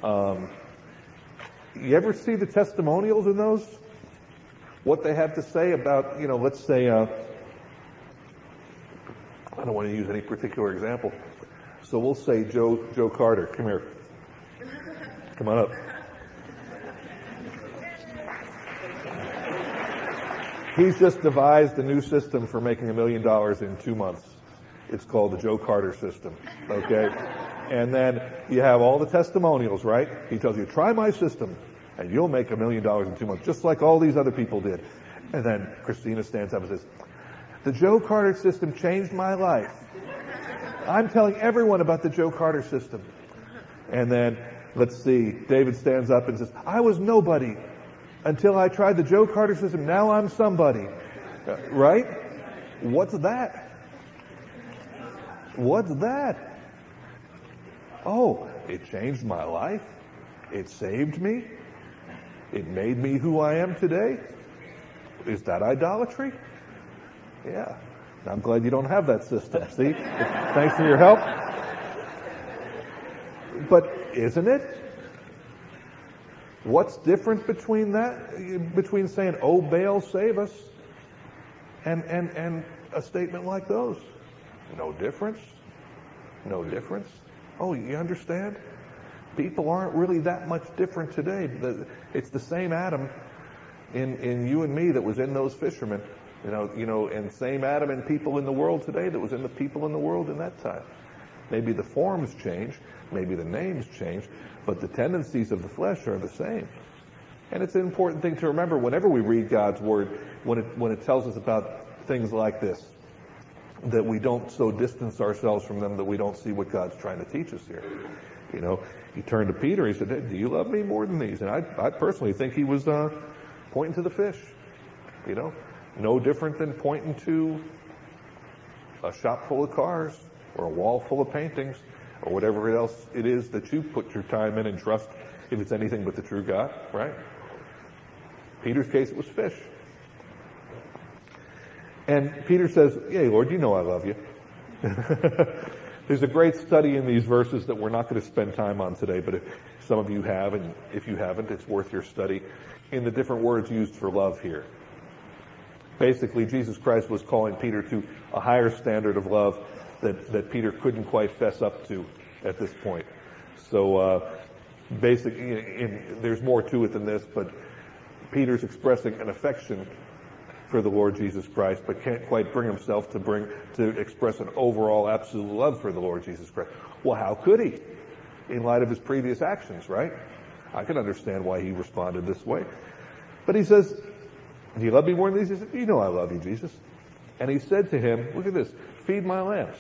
You ever see the testimonials in those? What they have to say about, let's say, I don't want to use any particular example. So we'll say Joe Carter. Come here. Come on up. He's just devised a new system for making $1 million in 2 months. It's called the Joe Carter system. Okay? And then you have all the testimonials, right? He tells you, try my system, and you'll make $1 million in 2 months, just like all these other people did. And then Christina stands up and says, the Joe Carter system changed my life. I'm telling everyone about the Joe Carter system. And then, let's see, David stands up and says, I was nobody until I tried the Joe Carter system. Now I'm somebody. Right? What's that? What's that? Oh, it changed my life. It saved me. It made me who I am today. Is that idolatry? Yeah. I'm glad you don't have that system. See? Thanks for your help. But isn't it? What's different between that, between saying, "Oh, Baal, save us," and a statement like those? No difference. No difference. Oh, you understand? People aren't really that much different today. It's the same Adam in you and me that was in those fishermen. And same Adam and people in the world today that was in the people in the world in that time. Maybe the forms change, maybe the names change, but the tendencies of the flesh are the same. And it's an important thing to remember whenever we read God's Word, when it tells us about things like this, that we don't so distance ourselves from them that we don't see what God's trying to teach us here. He turned to Peter, he said, "Hey, do you love me more than these?" And I personally think he was pointing to the fish. No different than pointing to a shop full of cars or a wall full of paintings or whatever else it is that you put your time in and trust if it's anything but the true God, right? Peter's case, it was fish. And Peter says, "Yea, Lord, you know I love you." There's a great study in these verses that we're not going to spend time on today, but if some of you have, and if you haven't, it's worth your study, in the different words used for love here. Basically, Jesus Christ was calling Peter to a higher standard of love that Peter couldn't quite fess up to at this point. So basically, there's more to it than this, but Peter's expressing an affection for the Lord Jesus Christ, but can't quite bring himself to express an overall absolute love for the Lord Jesus Christ. Well, how could he? In light of his previous actions, right? I can understand why he responded this way. But he says, "Do you love me more than these?" He said, "You know I love you, Jesus." And he said to him, look at this, "Feed my lambs."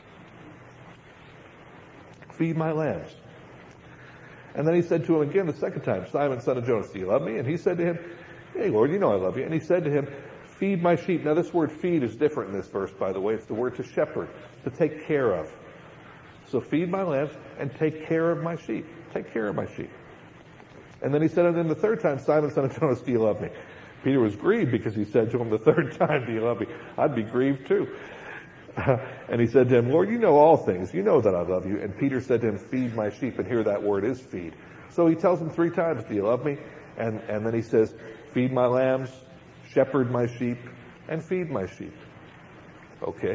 Feed my lambs. And then he said to him again the second time, "Simon, son of Jonas, do you love me?" And he said to him, "Hey, Lord, you know I love you." And he said to him, "Feed my sheep." Now this word feed is different in this verse, by the way. It's the word to shepherd, to take care of. So feed my lambs and take care of my sheep. Take care of my sheep. And then he said to him the third time, "Simon, son of Jonas, do you love me?" Peter was grieved because he said to him the third time, "Do you love me?" I'd be grieved too. And he said to him, "Lord, you know all things. You know that I love you." And Peter said to him, "Feed my sheep." And here that word is feed. So he tells him 3 times, "Do you love me?" And then he says, "Feed my lambs, shepherd my sheep, and feed my sheep." Okay.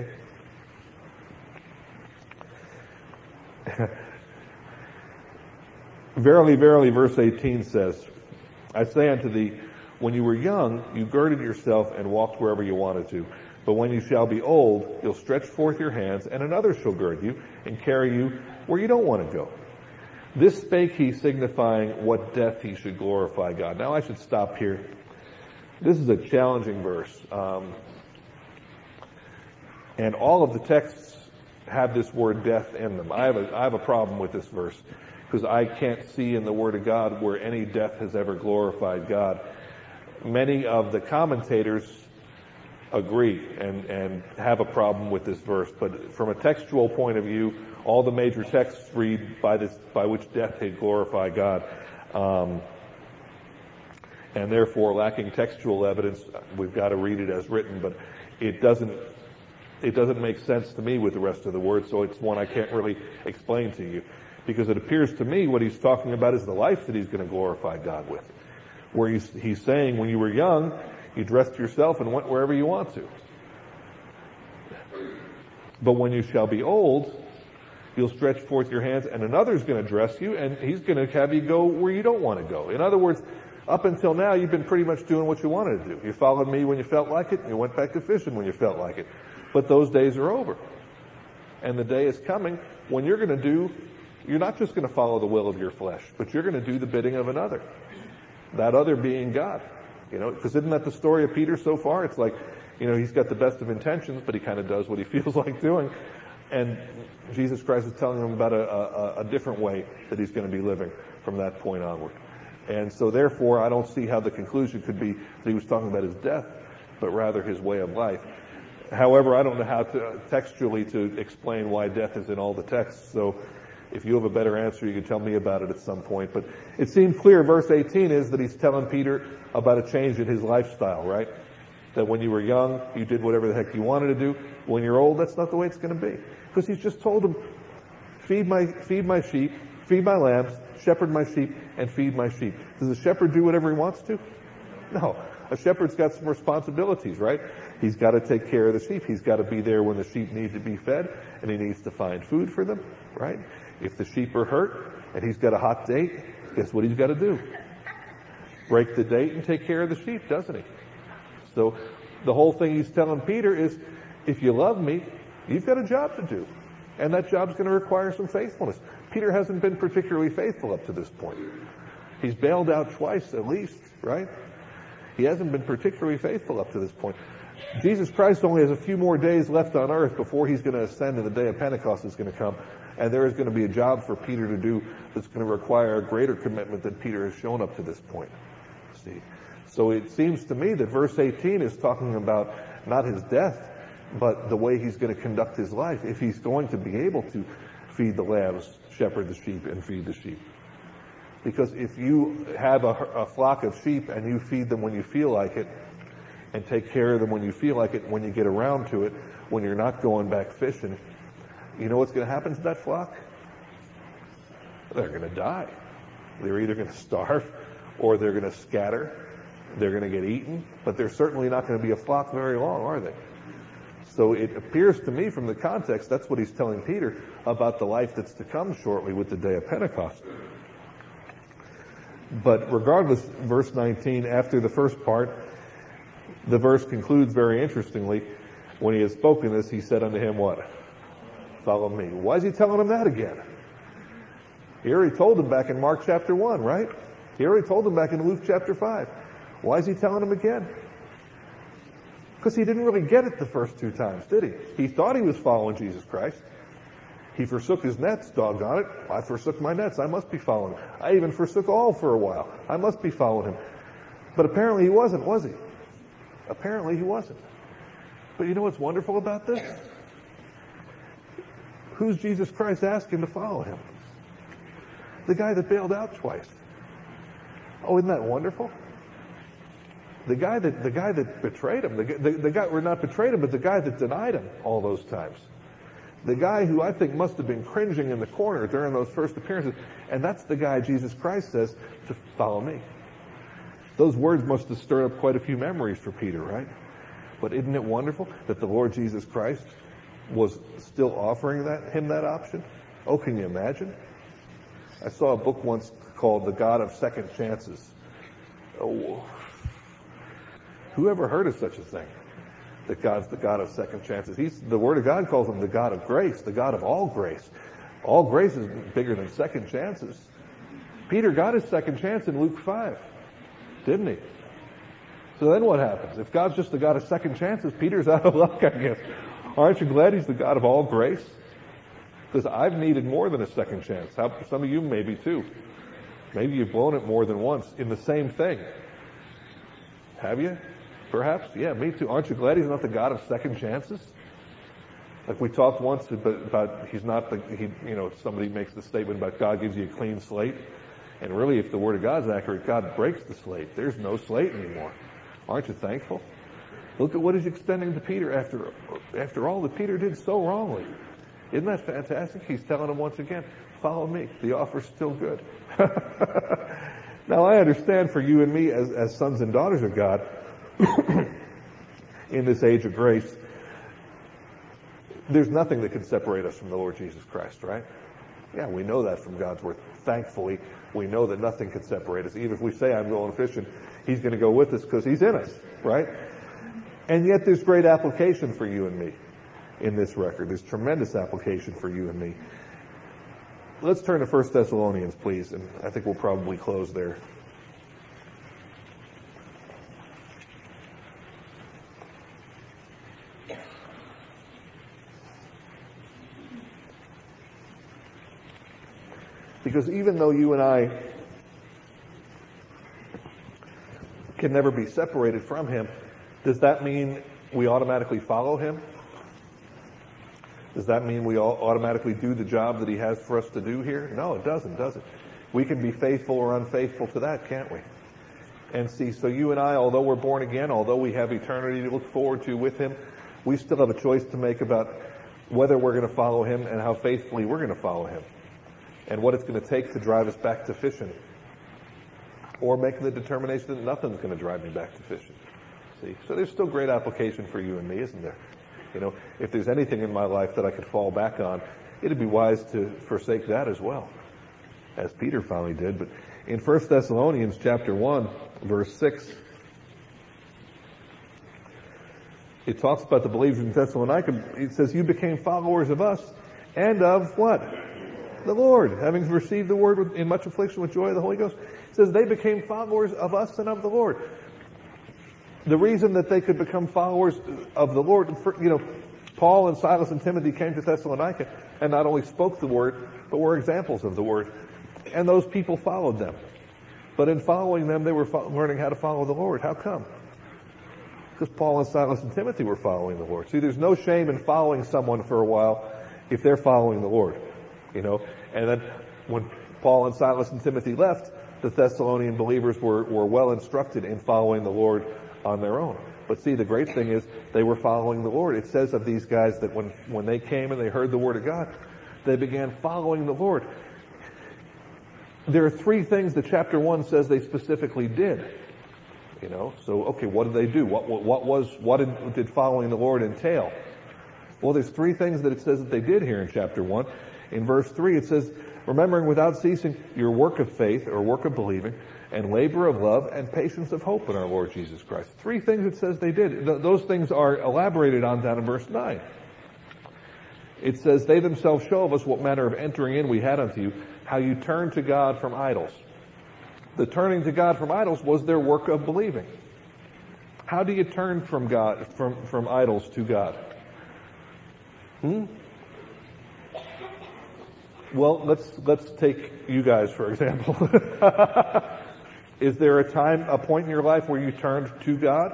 Verily, verily, verse 18 says, "I say unto thee, when you were young, you girded yourself and walked wherever you wanted to. But when you shall be old, you'll stretch forth your hands, and another shall gird you and carry you where you don't want to go. This spake he, signifying what death he should glorify God." Now I should stop here. This is a challenging verse. And all of the texts have this word death in them. I have a problem with this verse because I can't see in the Word of God where any death has ever glorified God. Many of the commentators agree and have a problem with this verse, but from a textual point of view, all the major texts read by which death had glorified God. And therefore, lacking textual evidence, we've got to read it as written, but it doesn't make sense to me with the rest of the word, so it's one I can't really explain to you. Because it appears to me what he's talking about is the life that he's going to glorify God with. Where he's saying when you were young, you dressed yourself and went wherever you want to. But when you shall be old, you'll stretch forth your hands and another's going to dress you and he's going to have you go where you don't want to go. In other words, up until now, you've been pretty much doing what you wanted to do. You followed me when you felt like it, and you went back to fishing when you felt like it. But those days are over. And the day is coming when you're not just going to follow the will of your flesh, but you're going to do the bidding of another. That other being God. Because isn't that the story of Peter so far? It's like, he's got the best of intentions, but he kind of does what he feels like doing. And Jesus Christ is telling him about a different way that he's going to be living from that point onward. And so therefore, I don't see how the conclusion could be that he was talking about his death, but rather his way of life. However, I don't know how to textually to explain why death is in all the texts. So if you have a better answer, you can tell me about it at some point. But it seemed clear, verse 18 is that he's telling Peter about a change in his lifestyle, right? That when you were young, you did whatever the heck you wanted to do. When you're old, that's not the way it's going to be. Because he's just told him, feed my sheep, feed my lambs, shepherd my sheep, and feed my sheep. Does a shepherd do whatever he wants to? No. A shepherd's got some responsibilities, right? He's got to take care of the sheep. He's got to be there when the sheep need to be fed, and he needs to find food for them, right? If the sheep are hurt and he's got a hot date, guess what he's got to do? Break the date and take care of the sheep, doesn't he? So the whole thing he's telling Peter is, if you love me, you've got a job to do. And that job's going to require some faithfulness. Peter hasn't been particularly faithful up to this point. He's bailed out twice at least, right? He hasn't been particularly faithful up to this point. Jesus Christ only has a few more days left on earth before he's going to ascend and the day of Pentecost is going to come. And there is going to be a job for Peter to do that's going to require a greater commitment than Peter has shown up to this point. See? So it seems to me that verse 18 is talking about not his death, but the way he's going to conduct his life, if he's going to be able to feed the lambs, shepherd the sheep, and feed the sheep. Because if you have a flock of sheep and you feed them when you feel like it, and take care of them when you feel like it, when you get around to it, when you're not going back fishing, you know what's going to happen to that flock? They're going to die. They're either going to starve or they're going to scatter. They're going to get eaten, but they're certainly not going to be a flock very long, are they? So it appears to me from the context, that's what he's telling Peter about the life that's to come shortly with the day of Pentecost. But regardless, verse 19, after the first part, the verse concludes very interestingly. When he had spoken this, he said unto him, what? Follow me. Why is he telling him that again? He already told him back in Mark chapter 1, right? He already told him back in Luke chapter 5. Why is he telling him again? Because he didn't really get it the first two times, did he? He thought he was following Jesus Christ. He forsook his nets, doggone it. I forsook my nets. I must be following him. I even forsook all for a while. I must be following him. But apparently he wasn't, was he? Apparently he wasn't. But you know what's wonderful about this? Who's Jesus Christ asking to follow him? The guy that bailed out twice. Oh, isn't that wonderful? The guy that betrayed him, the guy, or not betrayed him, but the guy that denied him all those times. The guy who I think must have been cringing in the corner during those first appearances. And that's the guy Jesus Christ says to follow me. Those words must have stirred up quite a few memories for Peter, right? But isn't it wonderful that the Lord Jesus Christ was still offering him that option? Oh, can you imagine? I saw a book once called The God of Second Chances. Oh, who ever heard of such a thing? That God's the God of second chances. The Word of God calls him the God of grace, the God of all grace. All grace is bigger than second chances. Peter got his second chance in Luke 5, didn't he? So then what happens? If God's just the God of second chances, Peter's out of luck, I guess. Aren't you glad he's the God of all grace? Because I've needed more than a second chance. Some of you maybe too. Maybe you've blown it more than once in the same thing. Have you? Perhaps? Yeah, me too. Aren't you glad he's not the God of second chances? Like we talked once about he's not somebody makes the statement about God gives you a clean slate. And really, if the Word of God's accurate, God breaks the slate. There's no slate anymore. Aren't you thankful? Look at what he's extending to Peter after all that Peter did so wrongly. Isn't that fantastic? He's telling him once again, follow me. The offer's still good. Now, I understand for you and me as sons and daughters of God, in this age of grace, there's nothing that can separate us from the Lord Jesus Christ, right? Yeah, we know that from God's Word. Thankfully, we know that nothing can separate us. Even if we say, I'm going fishing, he's going to go with us because he's in us, right? And yet there's great application for you and me in this record. There's tremendous application for you and me. Let's turn to 1 Thessalonians, please, and I think we'll probably close there. Because even though you and I can never be separated from him, does that mean we automatically follow him? Does that mean we all automatically do the job that he has for us to do here? No, it doesn't, does it? We can be faithful or unfaithful to that, can't we? And see, so you and I, although we're born again, although we have eternity to look forward to with him, we still have a choice to make about whether we're going to follow him and how faithfully we're going to follow him, and what it's going to take to drive us back to fishing, or making the determination that nothing's going to drive me back to fishing. See, so there's still great application for you and me, isn't there? You know, if there's anything in my life that I could fall back on, it'd be wise to forsake that as well, as Peter finally did. But in 1 Thessalonians chapter 1, verse 6, it talks about the believers in Thessalonica. It says, you became followers of us and of what? The Lord, having received the word in much affliction with joy of the Holy Ghost. It says they became followers of us and of the Lord. The reason that they could become followers of the Lord, you know, Paul and Silas and Timothy came to Thessalonica and not only spoke the word, but were examples of the word. And those people followed them. But in following them, they were learning how to follow the Lord. How come? Because Paul and Silas and Timothy were following the Lord. See, there's no shame in following someone for a while if they're following the Lord. You know, and then when Paul and Silas and Timothy left, the Thessalonian believers were well instructed in following the Lord on their own. But see, the great thing is they were following the Lord. It says of these guys that when they came and they heard the word of God, they began following the Lord. There are three things that chapter 1 says they specifically did. You know, so okay, what did they do? What did following the Lord entail? Well, there's three things that it says that they did here in chapter 1. In verse 3 it says, remembering without ceasing your work of faith or work of believing, and labor of love, and patience of hope in our Lord Jesus Christ. Three things it says they did. Those things are elaborated on down in verse 9. It says, they themselves show of us what manner of entering in we had unto you, how you turned to God from idols. The turning to God from idols was their work of believing. How do you turn from God, from idols to God? Well, let's take you guys, for example. Is there a point in your life where you turned to God?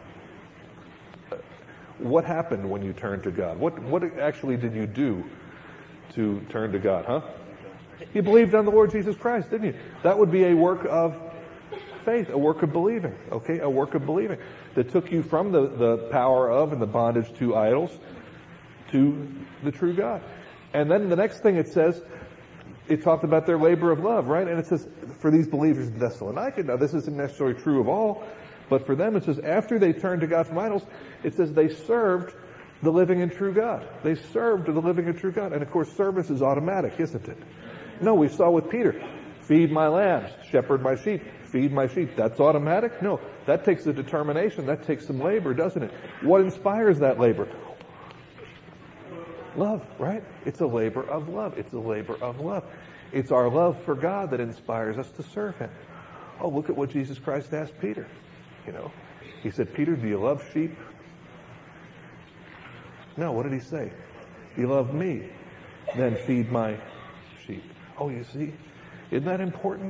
What happened when you turned to God? What actually did you do to turn to God, huh? You believed on the Lord Jesus Christ, didn't you? That would be a work of faith, a work of believing, okay? A work of believing that took you from the power of and the bondage to idols to the true God. And then the next thing it says, it talked about their labor of love, right? And it says, for these believers in Thessalonica, now this isn't necessarily true of all, but for them it says, after they turned to God from idols, it says they served the living and true God. They served the living and true God. And of course, service is automatic, isn't it? No, we saw with Peter, feed my lambs, shepherd my sheep, feed my sheep. That's automatic? No, that takes a determination. That takes some labor, doesn't it? What inspires that labor? Love, right? It's a labor of love. It's a labor of love. It's our love for God that inspires us to serve him. Oh, look at what Jesus Christ asked Peter. You know, he said, Peter, do you love sheep? No, what did he say? You love me, then feed my sheep. Oh, you see? Isn't that important?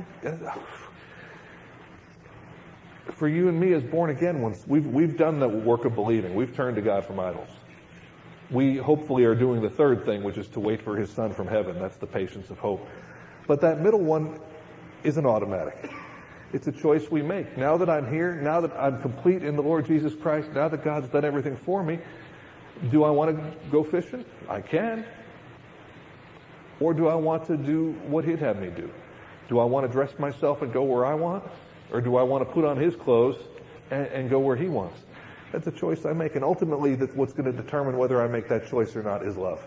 For you and me as born again ones, we've done the work of believing. We've turned to God from idols. We hopefully are doing the third thing, which is to wait for his Son from heaven. That's the patience of hope. But that middle one isn't automatic. It's a choice we make. Now that I'm here, now that I'm complete in the Lord Jesus Christ, now that God's done everything for me, do I want to go fishing? I can. Or do I want to do what he'd have me do? Do I want to dress myself and go where I want? Or do I want to put on his clothes and go where he wants? That's a choice I make. And ultimately, that's what's going to determine whether I make that choice or not is love.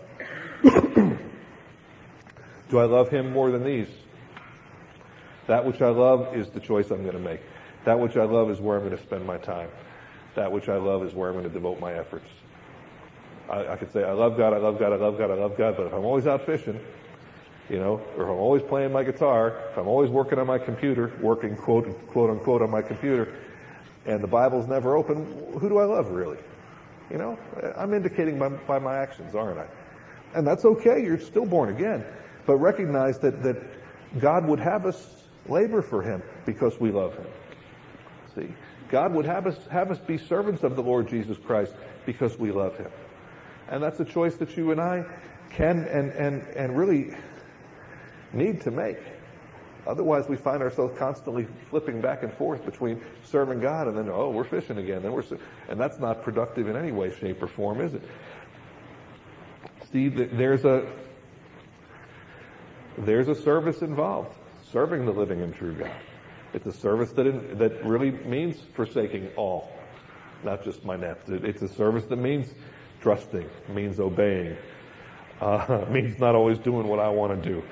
Do I love him more than these? That which I love is the choice I'm going to make. That which I love is where I'm going to spend my time. That which I love is where I'm going to devote my efforts. I could say, I love God, I love God, I love God, I love God, but if I'm always out fishing, you know, or if I'm always playing my guitar, if I'm always working on my computer, working quote unquote on my computer, and the Bible's never open, who do I love really? You know, I'm indicating by my actions, aren't I? And that's okay, you're still born again. But recognize that God would have us labor for him because we love him. See? God would have us be servants of the Lord Jesus Christ because we love him. And that's a choice that you and I can and really need to make. Otherwise, we find ourselves constantly flipping back and forth between serving God and then, oh, we're fishing again. And that's not productive in any way, shape, or form, is it? See, there's a service involved, serving the living and true God. It's a service that really means forsaking all, not just my nets. It's a service that means trusting, means obeying, means not always doing what I want to do.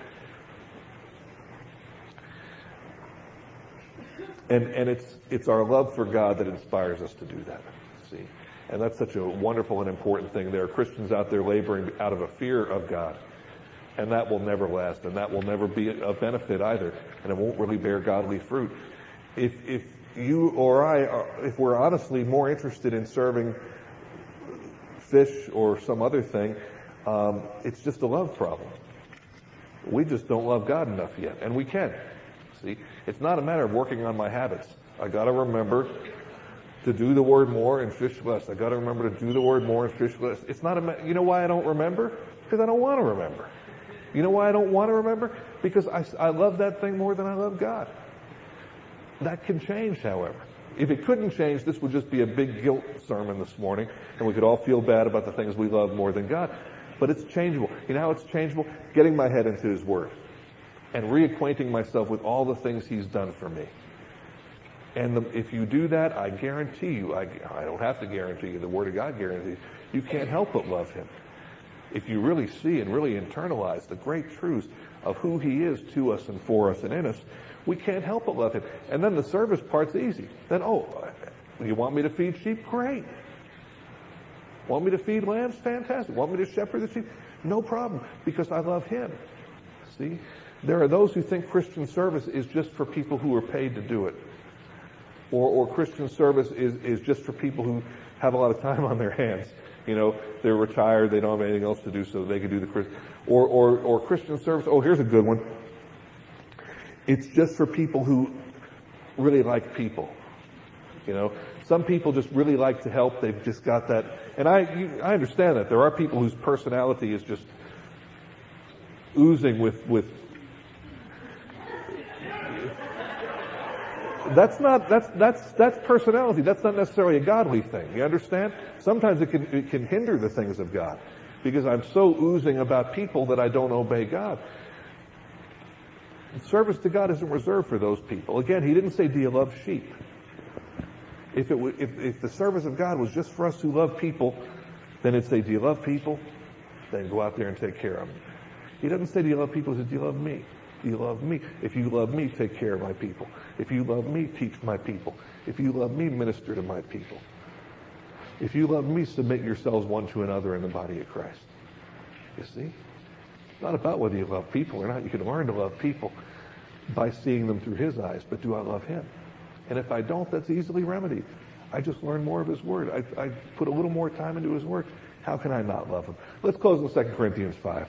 And it's our love for God that inspires us to do that, see? And that's such a wonderful and important thing. There are Christians out there laboring out of a fear of God. And that will never last, and that will never be a benefit either, and it won't really bear godly fruit. If you or I, if we're honestly more interested in serving fish or some other thing, it's just a love problem. We just don't love God enough yet, and we can. See, it's not a matter of working on my habits. I got to remember to do the word more and fish less. I got to remember to do the word more and fish less. It's not you know why I don't remember? Because I don't want to remember. You know why I don't want to remember? Because I love that thing more than I love God. That can change, however. If it couldn't change, this would just be a big guilt sermon this morning, and we could all feel bad about the things we love more than God. But it's changeable. You know how it's changeable? Getting my head into his word and reacquainting myself with all the things he's done for me. And if you do that, I guarantee you, I don't have to guarantee you, the Word of God guarantees, you can't help but love him. If you really see and really internalize the great truths of who he is to us and for us and in us, we can't help but love him. And then the service part's easy. Then, you want me to feed sheep? Great. Want me to feed lambs? Fantastic. Want me to shepherd the sheep? No problem, because I love him. See? There are those who think Christian service is just for people who are paid to do it. Or Christian service is just for people who have a lot of time on their hands. You know, they're retired, they don't have anything else to do, so they can do the Christian. Or Christian service, here's a good one. It's just for people who really like people. You know, some people just really like to help, they've just got that. And I understand that. There are people whose personality is just oozing with that's personality. That's not necessarily a godly thing. You understand? Sometimes it can hinder the things of God because I'm so oozing about people that I don't obey God. Service to God isn't reserved for those people. Again, he didn't say, "Do you love sheep?" If the service of God was just for us who love people, then it'd say, "Do you love people?" Then go out there and take care of them. He doesn't say, "Do you love people?" He says, "Do you love me?" Do you love me? If you love me, take care of my people. If you love me, teach my people. If you love me, minister to my people. If you love me, submit yourselves one to another in the body of Christ. You see? It's not about whether you love people or not. You can learn to love people by seeing them through his eyes, but do I love him? And if I don't, that's easily remedied. I just learn more of his word. I put a little more time into his word. How can I not love him? Let's close with 2 Corinthians 5.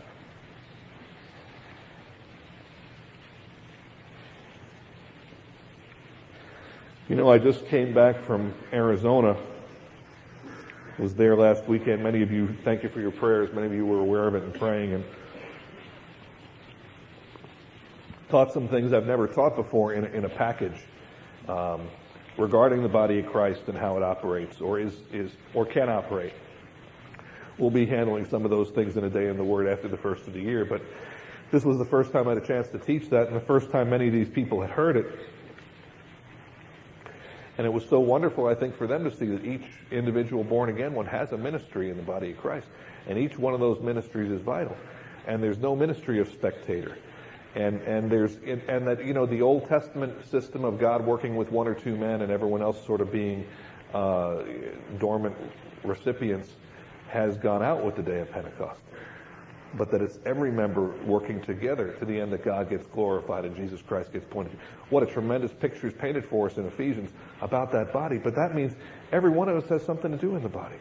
You know, I just came back from Arizona. Was there last weekend. Many of you, thank you for your prayers. Many of you were aware of it and praying, and taught some things I've never taught before in a package regarding the body of Christ and how it operates or can operate. We'll be handling some of those things in a day in the Word after the first of the year, but this was the first time I had a chance to teach that, and the first time many of these people had heard it. And it was so wonderful, I think, for them to see that each individual born-again one has a ministry in the body of Christ. And each one of those ministries is vital. And there's no ministry of spectator. And that, you know, the Old Testament system of God working with one or two men and everyone else sort of being dormant recipients has gone out with the day of Pentecost. But that it's every member working together to the end that God gets glorified and Jesus Christ gets pointed to. What a tremendous picture is painted for us in Ephesians about that body. But that means every one of us has something to do in the body.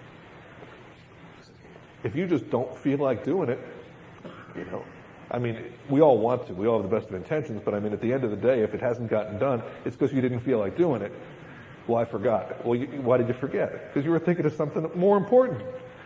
If you just don't feel like doing it, you know, I mean, we all want to. We all have the best of intentions. But I mean, at the end of the day, if it hasn't gotten done, it's because you didn't feel like doing it. Well, I forgot. Well, why did you forget? Because you were thinking of something more important.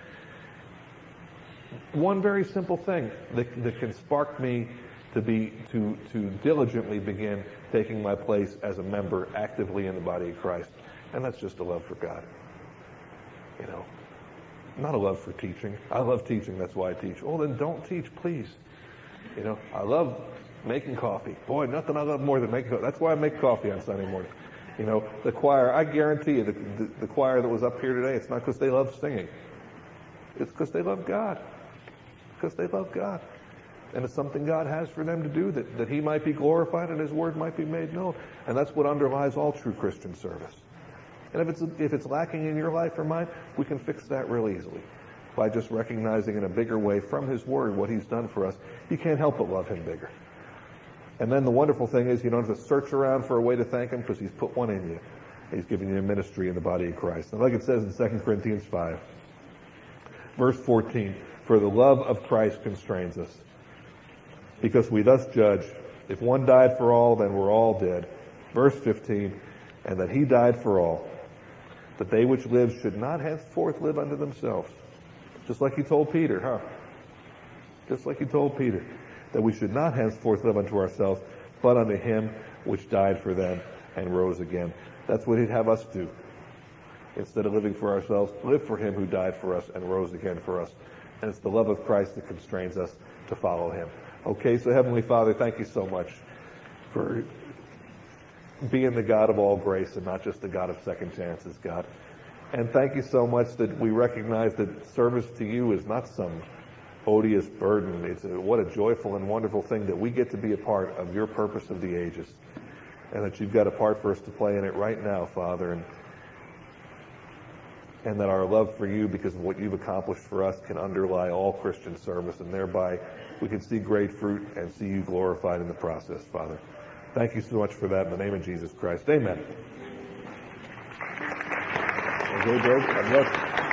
One very simple thing that can spark me to diligently begin taking my place as a member actively in the body of Christ. And that's just a love for God. You know, not a love for teaching. I love teaching, that's why I teach. Oh, then don't teach, please. You know, I love making coffee. Boy, nothing I love more than making coffee. That's why I make coffee on Sunday morning. You know, the choir, I guarantee you, the choir that was up here today, it's not because they love singing. It's because they love God. Because they love God. And it's something God has for them to do, that He might be glorified and His word might be made known. And that's what underlies all true Christian service. And if it's lacking in your life or mine, we can fix that real easily by just recognizing in a bigger way from His word what He's done for us. You can't help but love Him bigger. And then the wonderful thing is you don't have to search around for a way to thank Him because He's put one in you. He's given you a ministry in the body of Christ. And like it says in 2 Corinthians 5, verse 14, for the love of Christ constrains us, because we thus judge, if one died for all, then we're all dead. Verse 15, and that He died for all, that they which live should not henceforth live unto themselves. Just like He told Peter, huh? Just like He told Peter, that we should not henceforth live unto ourselves, but unto Him which died for them and rose again. That's what He'd have us do. Instead of living for ourselves, live for Him who died for us and rose again for us. And it's the love of Christ that constrains us to follow Him. Okay, so Heavenly Father, thank You so much for being the God of all grace and not just the God of second chances, God. And thank You so much that we recognize that service to You is not some odious burden. What a joyful and wonderful thing that we get to be a part of Your purpose of the ages. And that You've got a part for us to play in it right now, Father. And that our love for You, because of what You've accomplished for us, can underlie all Christian service, and thereby we can see great fruit and see You glorified in the process, Father. Thank You so much for that in the name of Jesus Christ. Amen. Okay, Greg, God bless.